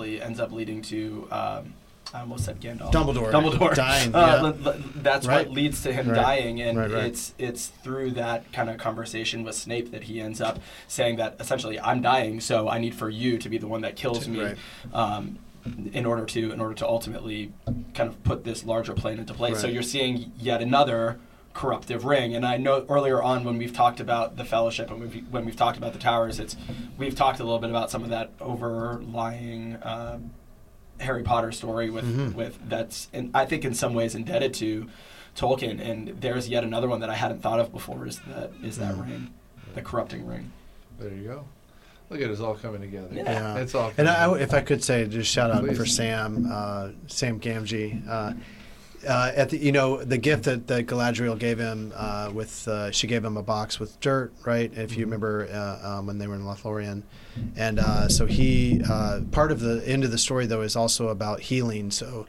I almost said Gandalf. Dumbledore. Dying. That's Right. what leads to him Right. dying, and Right. it's through that kind of conversation with Snape that he ends up saying that essentially I'm dying, so I need for you to be the one that kills me, Right. in order to ultimately kind of put this larger plan into place. So Right. you're seeing yet another corruptive ring, and I know earlier on when we've talked about the Fellowship and when we've talked about the Towers, we've talked a little bit about some of that overlying Harry Potter story with that's, and I think in some ways indebted to Tolkien. And there's yet another one that I hadn't thought of before is that ring, the corrupting ring. There you go. Look at it all coming together. Yeah. It's all And coming if I could say, just shout out Please. for Sam Gamgee. At the gift that Galadriel gave him she gave him a box with dirt, right? If you remember when they were in Lothlorien, and so he part of the end of the story though is also about healing. So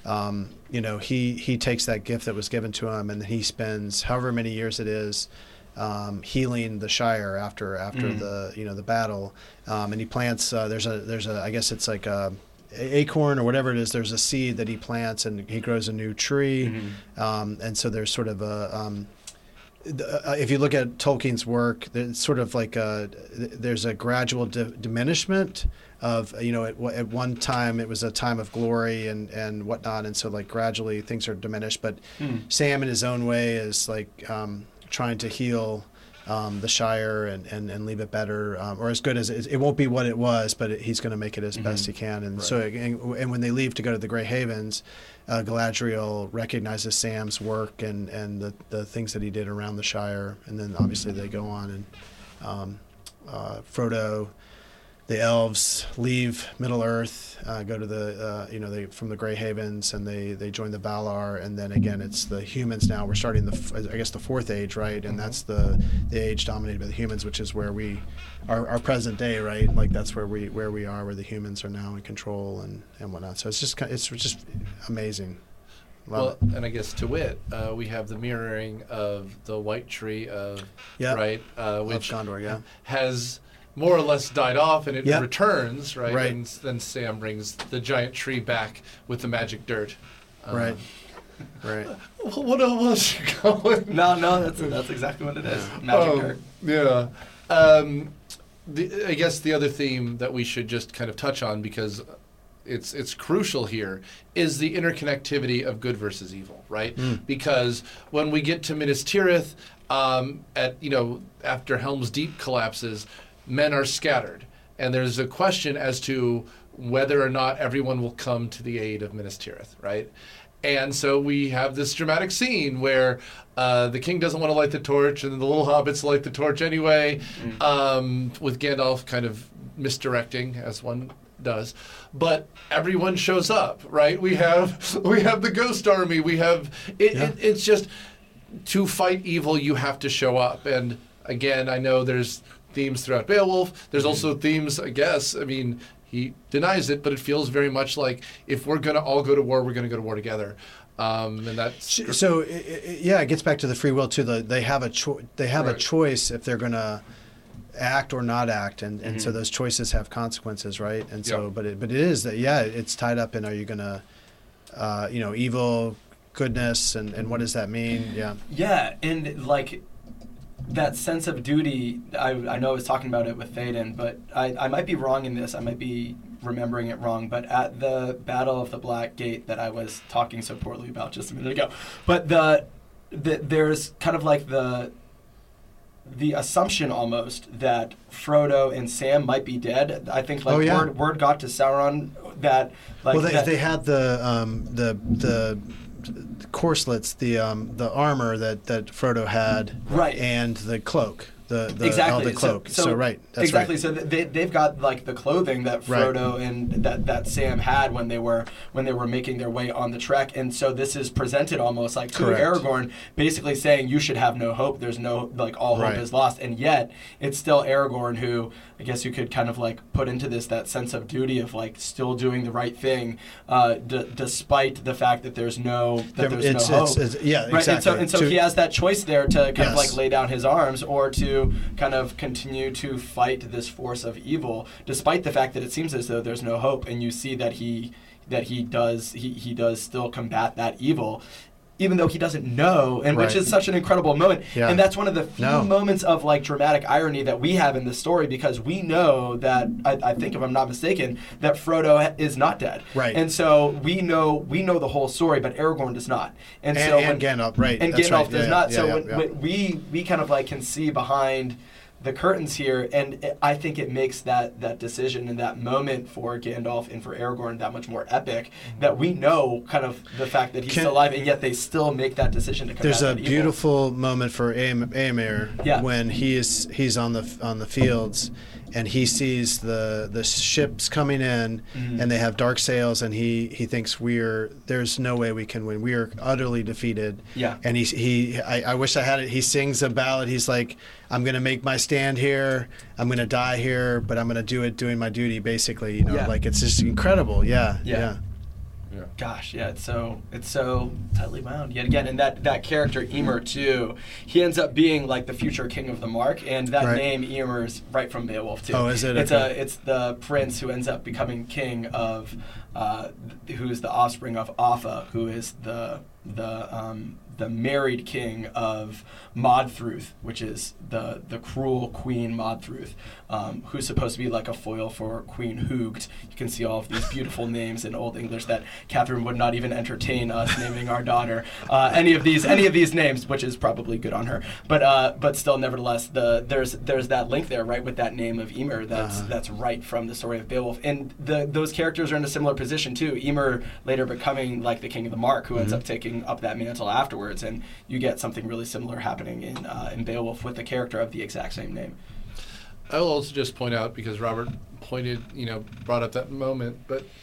he takes that gift that was given to him, and he spends however many years it is healing the Shire after the battle, and he plants. There's a I guess it's like a acorn or whatever it is. There's a seed that he plants, and he grows a new tree, and so there's sort of a. If you look at Tolkien's work, it's sort of like there's a gradual diminishment of at one time it was a time of glory and whatnot, and so like gradually things are diminished. But Sam in his own way is like trying to heal the Shire and leave it better or as good as it won't be what it was, but he's going to make it as best he can. And so and when they leave to go to the Grey Havens, Galadriel recognizes Sam's work and the things that he did around the Shire, and then obviously they go on and Frodo, the elves leave Middle Earth, go to they from the Grey Havens, and they join the Valar, and then again it's the humans. Now we're starting the fourth age, right? And that's the age dominated by the humans, which is where we our present day, right? Like that's where we are, where the humans are now in control and whatnot. So it's just amazing. Well, and I guess to wit, we have the mirroring of the White Tree of right, which of Gondor, has more or less died off, and it returns, right? Right. And then Sam brings the giant tree back with the magic dirt. Right. What else you going? No, that's exactly what it is. Magic dirt. Yeah. I guess the other theme that we should just kind of touch on, because it's crucial here, is the interconnectivity of good versus evil, right? Because when we get to Minas Tirith, after Helm's Deep collapses, men are scattered, and there's a question as to whether or not everyone will come to the aid of Minas Tirith, right? And so we have this dramatic scene where the king doesn't want to light the torch, and the little hobbits light the torch anyway, with Gandalf kind of misdirecting, as one does. But everyone shows up, right? We have the Ghost Army. We have it's just, to fight evil, you have to show up. And again, I know there's themes throughout Beowulf. There's also themes, I guess. I mean, he denies it, but it feels very much like if we're going to all go to war, we're going to go to war together. And that's so. It gets back to the free will too. They have a choice if they're going to act or not act, and so those choices have consequences, right? And so, but it is that it's tied up in, are you going to, evil, goodness, and what does that mean? Yeah, and like that sense of duty, I know I was talking about it with Théoden, but I might be wrong in this. I might be remembering it wrong. But at the Battle of the Black Gate that I was talking so poorly about just a minute ago, but there's kind of like the assumption almost that Frodo and Sam might be dead. I think word got to Sauron that they had the corselets, the armor that Frodo had, right, and the cloak. exactly. the cloak. So right, that's exactly. right. So they've got like the clothing that Frodo and that Sam had when they were making their way on the trek, and so this is presented almost like to Correct. Aragorn, basically saying you should have no hope. There's no all hope Right. is lost, and yet it's still Aragorn who I guess you could kind of like put into this that sense of duty of like still doing the right thing, despite the fact that there's no hope. Yeah, Right, exactly. and so he has that choice there to kind of Yes. like lay down his arms or to kind of continue to fight this force of evil, despite the fact that it seems as though there's no hope. And you see that he does still combat that evil, even though he doesn't know, and which Right. is such an incredible moment. Yeah. And that's one of the few No. moments of like dramatic irony that we have in this story, because we know that I think, if I'm not mistaken, that Frodo is not dead. Right. And so we know the whole story, but Aragorn does not. And so when Gandalf, right? and that's Gandalf right. does Yeah, not. yeah, So yeah, when we kind of like can see behind the curtains here, and I think it makes that decision and that moment for Gandalf and for Aragorn that much more epic, that we know kind of the fact that he's still alive, and yet they still make that decision to combat There's a that evil. beautiful moment for Éomer Yeah. when he's on the fields and he sees the ships coming in Mhm. and they have dark sails and he thinks there's no way we can win. We are utterly defeated. Yeah. And I wish I had it. He sings a ballad. He's like, I'm going to make my stand here. I'm going to die here, but I'm going to do it doing my duty, basically. You know, Yeah. like it's just incredible. Yeah. Yeah. Gosh, yeah, it's so tightly wound yet again, and that character Eomer too, he ends up being like the future king of the Mark, and that Right. name Eomer's right from Beowulf too. Oh, is it? It's Okay. it's the prince who ends up becoming king of, who's the offspring of Offa, who is the married king of Modthruth, which is the cruel Queen Modthruth, who's supposed to be like a foil for Queen Hugd. You can see all of these beautiful names in Old English that Catherine would not even entertain us naming our daughter any of these names, which is probably good on her. But still, nevertheless, there's that link there, right, with that name of Eomer. That's right from the story of Beowulf, and those characters are in a similar position too. Eomer later becoming like the king of the Mark, who ends up taking up that mantle afterwards. And you get something really similar happening in Beowulf with the character of the exact same name. I will also just point out, because Robert brought up that moment,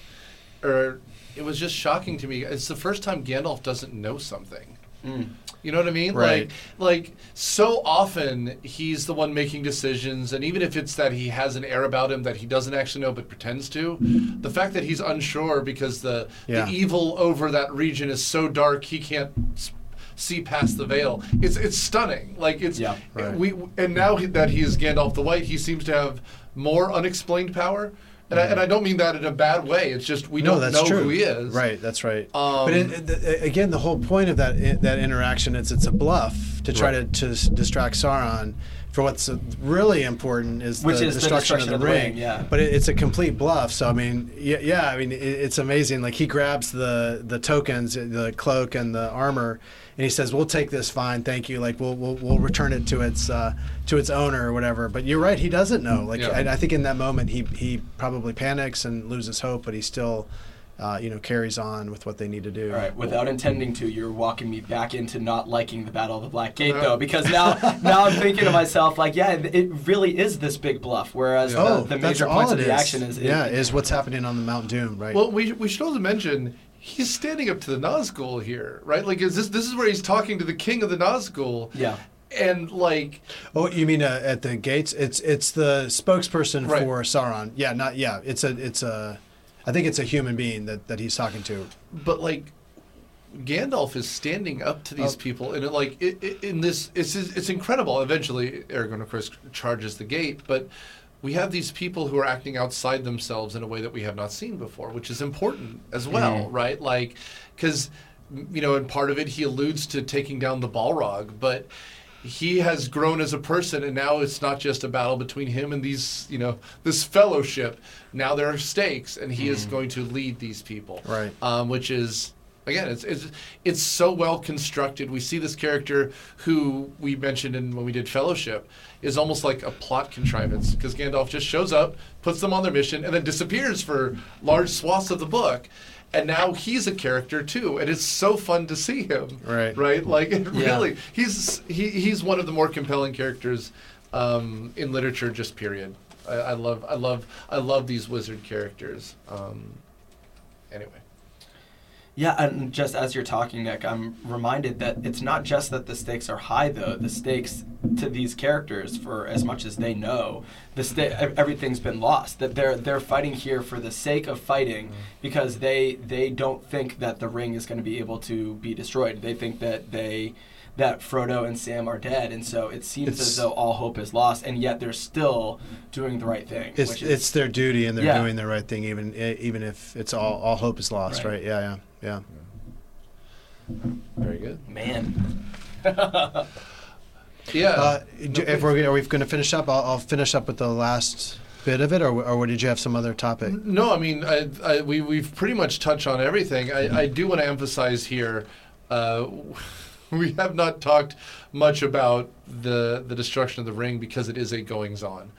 it was just shocking to me. It's the first time Gandalf doesn't know something. Mm. You know what I mean? Right. Like so often he's the one making decisions, and even if it's that he has an air about him that he doesn't actually know but pretends to, the fact that he's unsure because the evil over that region is so dark he can't see past the veil. It's stunning. Like it's and now that he is Gandalf the White, he seems to have more unexplained power. And I don't mean that in a bad way. It's just we don't know who he is. Right, that's right. But again, the whole point of that interaction is it's a bluff to try to distract Sauron. For what's really important is the destruction of the ring. Yeah. But it's a complete bluff. So I mean, it's amazing. Like he grabs the tokens, the cloak and the armor, and he says, "We'll take this, fine, thank you. Like we'll return it to its owner or whatever." But you're right, he doesn't know. Like I think in that moment he probably panics and loses hope, but he still carries on with what they need to do. All right, without intending to, you're walking me back into not liking the Battle of the Black Gate, though, because now I'm thinking to myself, like, yeah, it really is this big bluff, whereas the major points of the action is what's happening on the Mount Doom, right? Well, we should also mention he's standing up to the Nazgul here, right? Like, this is where he's talking to the king of the Nazgul. Yeah. And like, you mean at the gates? It's the spokesperson Right. for Sauron. It's a. I think it's a human being that he's talking to. But like, Gandalf is standing up to these people, and it's incredible. Eventually, Aragorn, of course, charges the gate, but we have these people who are acting outside themselves in a way that we have not seen before, which is important as well, right? Like, because and part of it he alludes to taking down the Balrog, but he has grown as a person, and now it's not just a battle between him and these, this fellowship. Now there are stakes, and he is going to lead these people. Right. Which is, again, it's so well constructed. We see this character who we mentioned when we did Fellowship is almost like a plot contrivance, because Gandalf just shows up, puts them on their mission, and then disappears for large swaths of the book. And now he's a character too, and it's so fun to see him. Right. Right. Like really, he's one of the more compelling characters in literature, just period. I love these wizard characters. Anyway. Yeah, and just as you're talking, Nick, I'm reminded that it's not just that the stakes are high, though. The stakes to these characters, for as much as they know, everything's been lost. That they're fighting here for the sake of fighting, because they don't think that the ring is going to be able to be destroyed. They think that Frodo and Sam are dead, and so it seems as though all hope is lost, and yet they're still doing the right thing. It's their duty, and they're doing the right thing, even if it's all hope is lost, right? Yeah. Very good. Man. Yeah. Are we going to finish up? I'll finish up with the last bit of it, or did you have some other topic? No, I mean, we've pretty much touched on everything. I do want to emphasize here, we have not talked much about the destruction of the ring because it is a goings-on.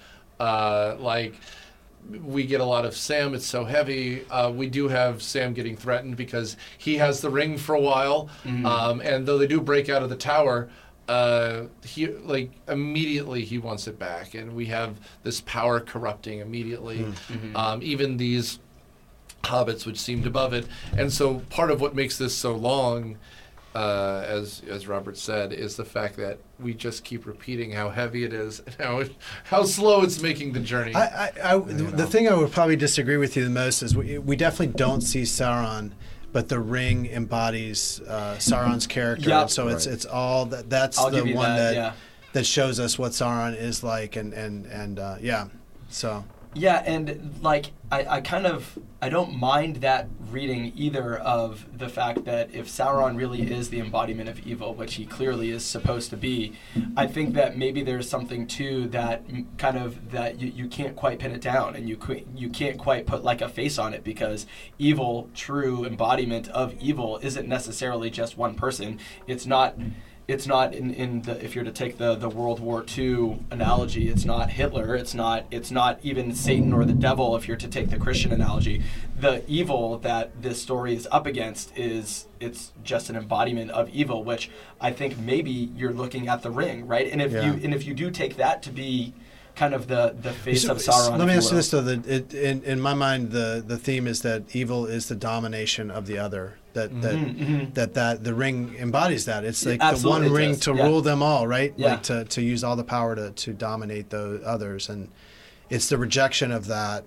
We get a lot of Sam, it's so heavy. We do have Sam getting threatened because he has the ring for a while. Mm-hmm. And though they do break out of the tower, he immediately he wants it back. And we have this power corrupting immediately. Mm-hmm. Even these hobbits which seemed above it. And so part of what makes this so long, as Robert said, is the fact that we just keep repeating how heavy it is and how slow it's making the journey. The thing I would probably disagree with you the most is we definitely don't see Sauron, but the ring embodies Sauron's character. Yep. And so it's all that's I'll the give you one that shows us what Sauron is like, and so. Yeah, and I don't mind that reading either, of the fact that if Sauron really is the embodiment of evil, which he clearly is supposed to be, I think that maybe there's something to that that you can't quite pin it down, and you can't quite put like a face on it, because evil, true embodiment of evil, isn't necessarily just one person. It's not in the, if you're to take the World War II analogy, it's not Hitler, it's not even Satan or the devil, if you're to take the Christian analogy. The evil that this story is up against it's just an embodiment of evil, which I think maybe you're looking at the ring, right? And if you do take that to be kind of the face of Sauron. Let me ask you this though: in my mind, the theme is that evil is the domination of the other. That the ring embodies that. It's like the one ring to rule them all, right? Yeah. Like to use all the power to dominate the others, and it's the rejection of that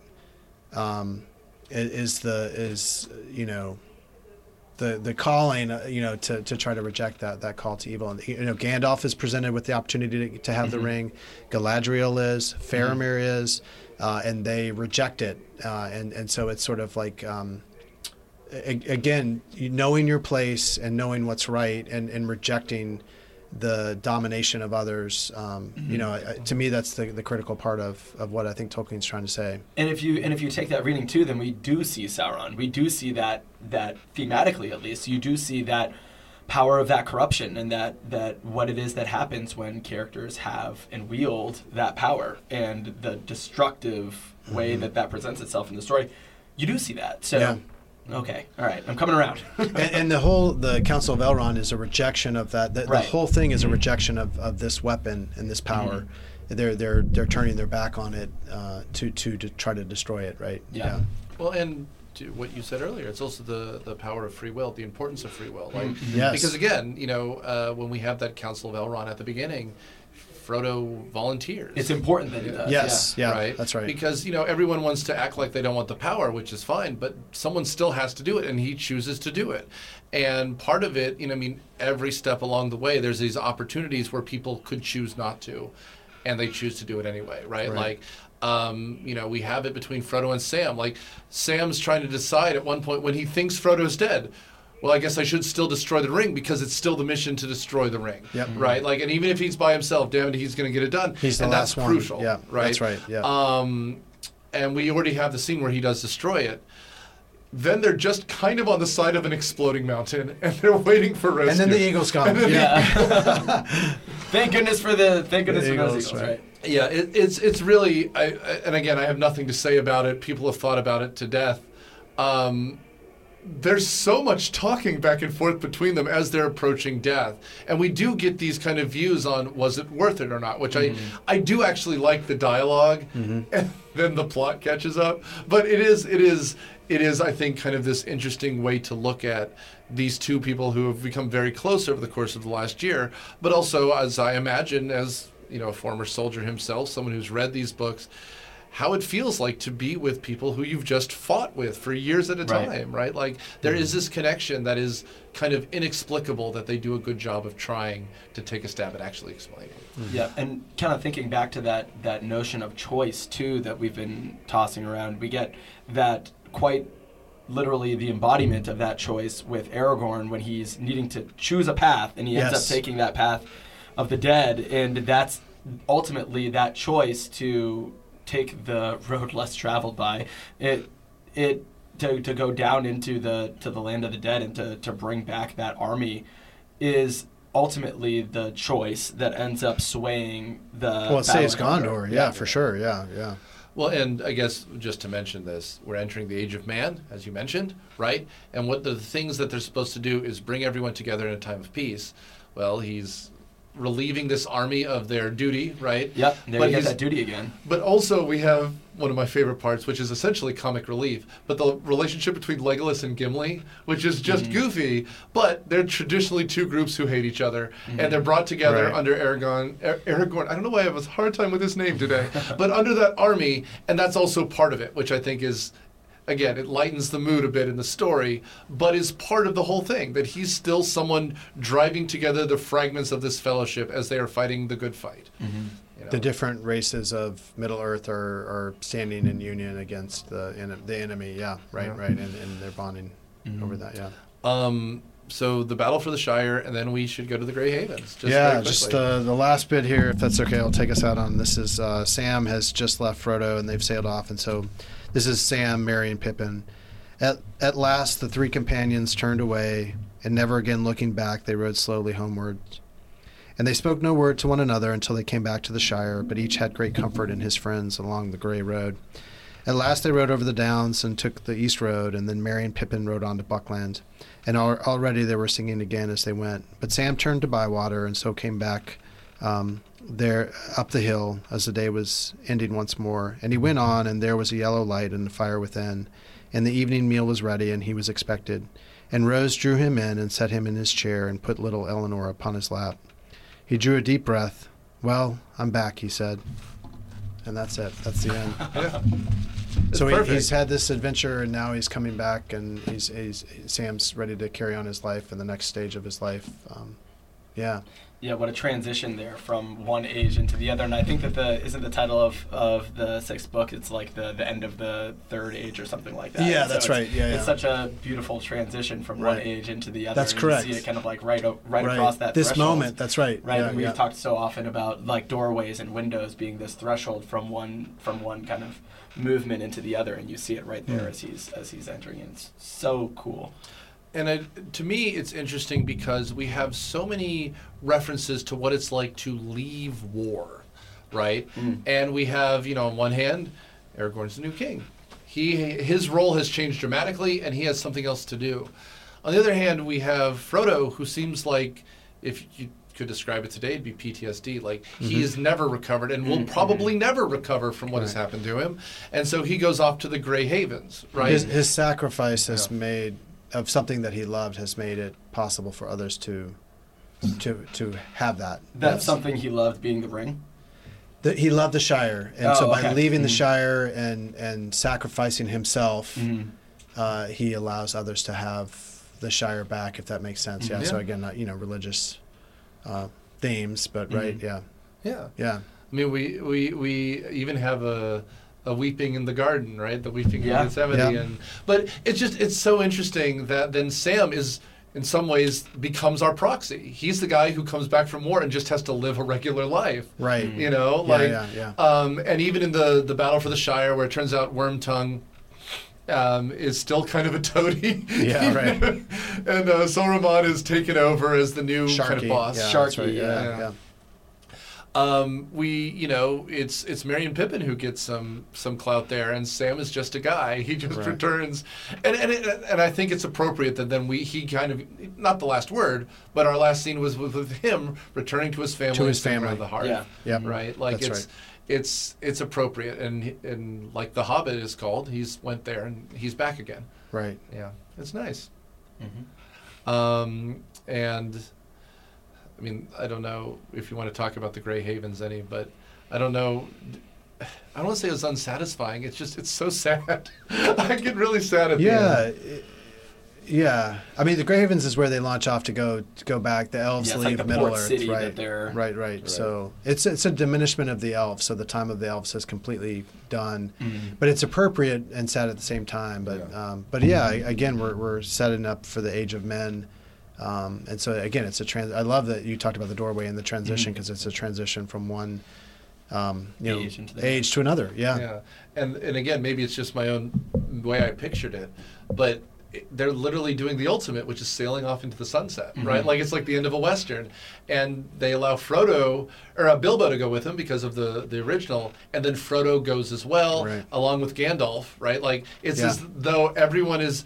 is the calling, to try to reject that call to evil. And Gandalf is presented with the opportunity to have the ring. Galadriel is, Faramir is, and they reject it. And so it's sort of like, again, knowing your place and knowing what's right, and rejecting the domination of others. To me, that's the critical part of what I think Tolkien's trying to say. And if you take that reading too, then we do see Sauron. We do see that thematically, at least, you do see that power of that corruption, and that what it is that happens when characters have and wield that power, and the destructive way that presents itself in the story. You do see that. So. Yeah. Okay, all right, I'm coming around. and the Council of Elrond is a rejection of that. The whole thing is a rejection of this weapon and this power. Mm-hmm. They're turning their back on it to try to destroy it, right? Yeah. Well, and to what you said earlier, it's also the power of free will, the importance of free will. Yes. Because again, when we have that Council of Elrond at the beginning, Frodo volunteers. It's important that he does. Yes, yeah, right? That's right. Because, everyone wants to act like they don't want the power, which is fine, but someone still has to do it, and he chooses to do it. And part of it, every step along the way, there's these opportunities where people could choose not to, and they choose to do it anyway, right? Like, we have it between Frodo and Sam. Like, Sam's trying to decide at one point when he thinks Frodo's dead, well, I guess I should still destroy the ring, because it's still the mission to destroy the ring, right? Like, and even if he's by himself, damn it, he's going to get it done. He's the last one. Crucial, yeah, right? That's right. Yeah. And we already have the scene where he does destroy it. Then they're just kind of on the side of an exploding mountain, and they're waiting for rescue. And then the eagles come. Thank goodness for those eagles, right? Yeah, it's really, and again, I have nothing to say about it. People have thought about it to death. there's so much talking back and forth between them as they're approaching death. And we do get these kind of views on was it worth it or not, which I do actually like the dialogue, and then the plot catches up. But it is, I think, kind of this interesting way to look at these two people who have become very close over the course of the last year, but also, as I imagine, as a former soldier himself, someone who's read these books, how it feels like to be with people who you've just fought with for years at a time, right? Like, there is this connection that is kind of inexplicable that they do a good job of trying to take a stab at actually explaining. Yeah, and kind of thinking back to that notion of choice, too, that we've been tossing around, we get that quite literally the embodiment of that choice with Aragorn when he's needing to choose a path, and he ends up taking that path of the dead, and that's ultimately that choice to take the road less traveled by to go down into the land of the dead and to bring back that army is ultimately the choice that ends up swaying the well, it saves Gondor, for sure, yeah. Well, and I guess just to mention this, we're entering the Age of Man, as you mentioned, right? And what the things that they're supposed to do is bring everyone together in a time of peace. Well, he's relieving this army of their duty, right? Yep, there you get that duty again. But also we have one of my favorite parts, which is essentially comic relief, but the relationship between Legolas and Gimli, which is just goofy, but they're traditionally two groups who hate each other, and they're brought together under Aragorn. I don't know why I have a hard time with his name today, but under that army, and that's also part of it, which I think is, again, it lightens the mood a bit in the story, but is part of the whole thing, that he's still someone driving together the fragments of this fellowship as they are fighting the good fight. The different races of Middle-earth are standing in union against the enemy, right, and they're bonding over that, So the battle for the Shire, and then we should go to the Grey Havens. Just the last bit here, if that's okay, I'll take us out on this. Is Sam has just left Frodo, and they've sailed off, and so this is Sam, Merry, and Pippin. At last, the three companions turned away, and never again looking back, they rode slowly homeward. And they spoke no word to one another until they came back to the Shire, but each had great comfort in his friends along the grey road. At last they rode over the downs and took the east road, and then Merry and Pippin rode on to Buckland. And already they were singing again as they went. But Sam turned to Bywater, and so came back there up the hill as the day was ending once more. And he went on, and there was a yellow light and a fire within. And the evening meal was ready, and he was expected. And Rose drew him in and set him in his chair and put little Eleanor upon his lap. He drew a deep breath. "Well, I'm back," he said. And that's it. That's the end. So he's had this adventure, and now he's coming back, and Sam's ready to carry on his life in the next stage of his life. Yeah, what a transition there from one age into the other. And I think that isn't the title of the sixth book, it's like the end of the third age or something like that. Yeah, that's right. It's such a beautiful transition from one age into the other. That's correct. You see it kind of like right across that this threshold. Moment, that's right. Right, and we've talked so often about like doorways and windows being this threshold from one kind of movement into the other, and you see it right there as he's entering in. It's so cool. And to me, it's interesting because we have so many references to what it's like to leave war, right? And we have, on one hand, Aragorn's the new king. His role has changed dramatically, and he has something else to do. On the other hand, we have Frodo, who seems like, if you could describe it today, it'd be PTSD. Like, he has never recovered and will probably never recover from what has happened to him. And so he goes off to the Grey Havens, right? His sacrifice has made... of something that he loved has made it possible for others to have that. That's something he loved, being the ring? He loved the Shire. And so by leaving the Shire and sacrificing himself, he allows others to have the Shire back, if that makes sense. Yeah. So again, not, religious themes, but Yeah. I mean, we even have a weeping in the garden, right? The weeping in Gethsemane. But it's so interesting that then Sam is, in some ways, becomes our proxy. He's the guy who comes back from war and just has to live a regular life. Right. And even in the battle for the Shire, where it turns out Wormtongue is still kind of a toady. Yeah, right. And Saruman is taken over as the new kind of boss. Yeah, Sharky, It's Merry and Pippin who gets some clout there, and Sam is just a guy. He just returns, and I think it's appropriate that then he kind of, not the last word, but our last scene was with him returning to his family, around the hearth. Right, like That's it's appropriate, and like The Hobbit is called, he's went there and he's back again. Right. Yeah, it's nice. Mm-hmm. And I mean, I don't know if you want to talk about the Grey Havens any, but I don't know. I don't want to say it was unsatisfying. It's so sad. I get really sad at the end. Yeah. I mean, the Grey Havens is where they launch off to go back. The elves it's leave like the Middle port Earth, city right? That they're... Right. So it's a diminishment of the elves. So the time of the elves is completely done. But it's appropriate and sad at the same time. But again, we're setting up for the Age of Men. And so again, it's I love that you talked about the doorway and the transition, because it's a transition from one age to another. Yeah. And again, maybe it's just my own way I pictured it, but they're literally doing the ultimate, which is sailing off into the sunset, right? Like it's like the end of a Western, and they allow Bilbo to go with him because of the original, and then Frodo goes as well, along with Gandalf, right? Like it's as though everyone is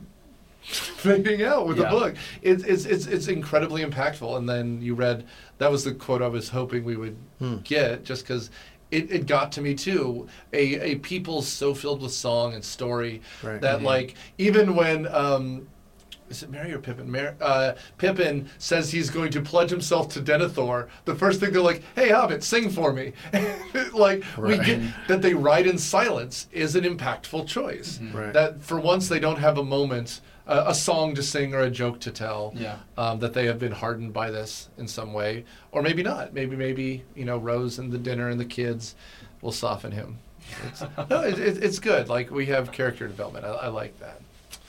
fading out with the book. It's incredibly impactful. And then you read, that was the quote I was hoping we would get, just because it got to me too. A people so filled with song and story that like, even when is it Merry or Pippin? Pippin says he's going to pledge himself to Denethor. The first thing they're like, "Hey Hobbit, sing for me." Like we get that they ride in silence is an impactful choice. That for once they don't have a moment, a song to sing or a joke to tell. That they have been hardened by this in some way, or maybe not. Maybe Rose and the dinner and the kids will soften him. It's good. Like we have character development. I like that.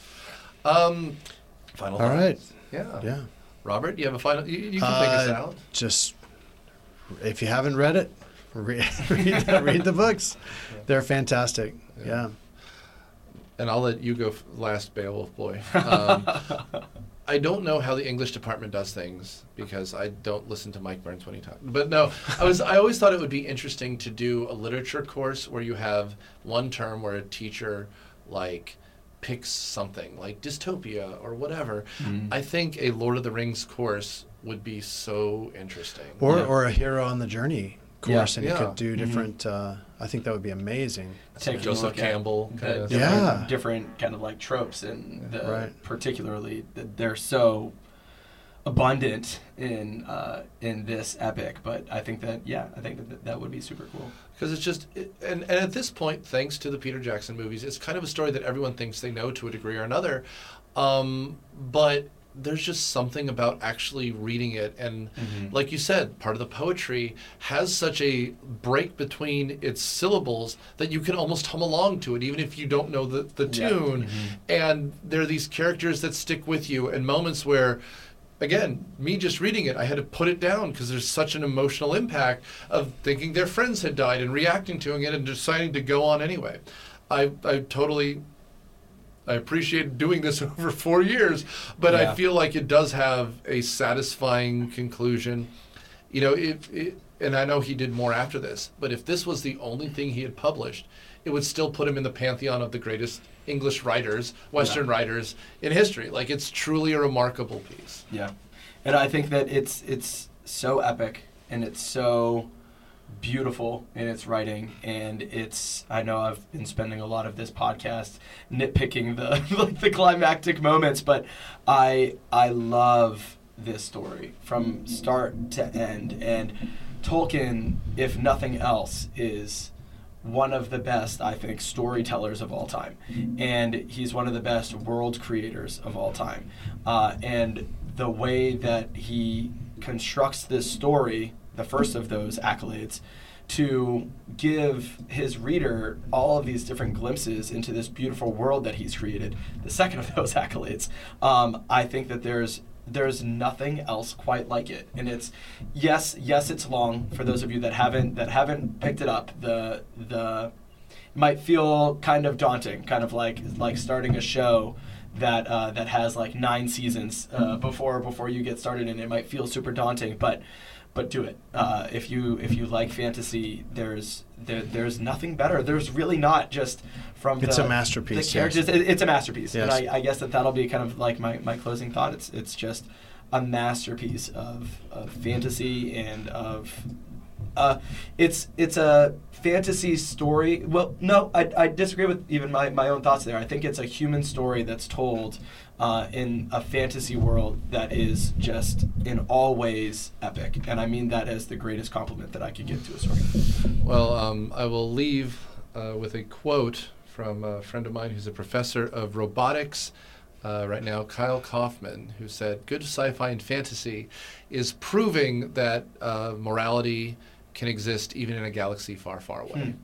Final thoughts? All right. Yeah. Robert, you have a final? You can take us out. Just, if you haven't read it, read the books. They're fantastic. Yeah. And I'll let you go last, Beowulf Boy. I don't know how the English department does things, because I don't listen to Mike Burns when he talks. But no, I always thought it would be interesting to do a literature course where you have one term where a teacher picks something like dystopia or whatever. I think a Lord of the Rings course would be so interesting. Or a Hero on the Journey course, and you could do different. I think that would be amazing. Take Joseph Campbell. Different kind of like tropes, and particularly they're so abundant in this epic. But I think that would be super cool. Because it's just, and at this point, thanks to the Peter Jackson movies, it's kind of a story that everyone thinks they know to a degree or another. But there's just something about actually reading it. And like you said, part of the poetry has such a break between its syllables that you can almost hum along to it, even if you don't know the tune. And there are these characters that stick with you, and moments where, again, me just reading it, I had to put it down because there's such an emotional impact of thinking their friends had died and reacting to it and deciding to go on anyway. I appreciate doing this over 4 years, but I feel like it does have a satisfying conclusion. And I know he did more after this, but if this was the only thing he had published, it would still put him in the pantheon of the greatest English writers, Western writers in history. Like, it's truly a remarkable piece. Yeah. And I think that it's so epic, and it's so beautiful in its writing, and I know I've been spending a lot of this podcast nitpicking the climactic moments, but I love this story from start to end. And Tolkien, if nothing else, is one of the best, I think, storytellers of all time. And he's one of the best world creators of all time. And the way that he constructs this story, the first of those accolades, to give his reader all of these different glimpses into this beautiful world that he's created, the second of those accolades, I think that there's nothing else quite like it. And it's it's long. For those of you that haven't picked it up, it might feel kind of daunting, kind of like starting a show that has like 9 seasons before you get started, and it might feel super daunting, but do it. If you like fantasy, there's nothing better. There's really not. Just from it's a masterpiece. The characters, yes. it's a masterpiece, Yes. and I guess that'll be kind of like my closing thought. It's just a masterpiece of fantasy and of. It's a fantasy story. Well, no, I disagree with even my own thoughts there. I think it's a human story that's told in a fantasy world that is just in all ways epic. And I mean that as the greatest compliment that I could give to a story. Well, I will leave with a quote from a friend of mine who's a professor of robotics right now, Kyle Kaufman, who said, "Good sci-fi and fantasy is proving that morality can exist even in a galaxy far, far away."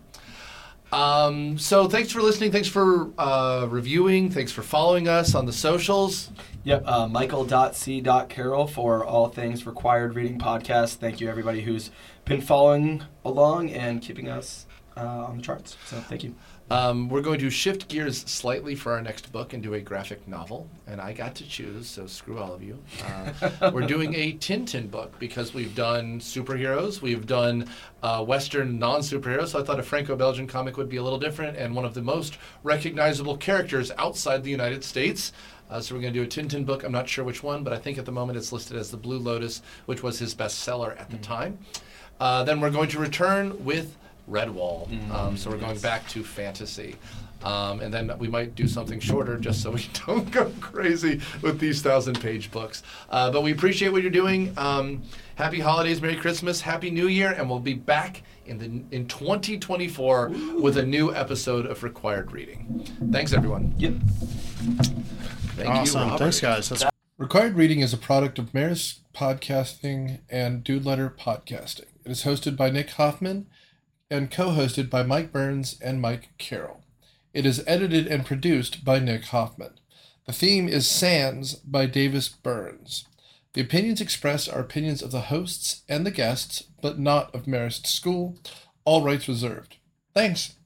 So thanks for listening. Thanks for reviewing. Thanks for following us on the socials. Yep, michael.c.carroll for all things Required Reading Podcast. Thank you, everybody who's been following along and keeping us on the charts. So thank you. We're going to shift gears slightly for our next book and do a graphic novel, and I got to choose, so screw all of you. We're doing a Tintin book because we've done superheroes, we've done Western non-superheroes, so I thought a Franco-Belgian comic would be a little different, and one of the most recognizable characters outside the United States. So we're going to do a Tintin book. I'm not sure which one, but I think at the moment it's listed as The Blue Lotus, which was his bestseller at the time. Then we're going to return with Redwall. So we're going back to fantasy. And then we might do something shorter just so we don't go crazy with these 1,000-page books. But we appreciate what you're doing. Happy holidays, Merry Christmas, Happy New Year, and we'll be back in 2024 with a new episode of Required Reading. Thanks, everyone. Yep. Thank Awesome. you, Robert. Thanks, guys. That's Required Reading is a product of Marist Podcasting and Dude Letter Podcasting. It is hosted by Nick Hoffman and co-hosted by Mike Burns and Mike Carroll. It is edited and produced by Nick Hoffman. The theme is Sands by Davis Burns. The opinions expressed are opinions of the hosts and the guests, but not of Marist School. All rights reserved. Thanks.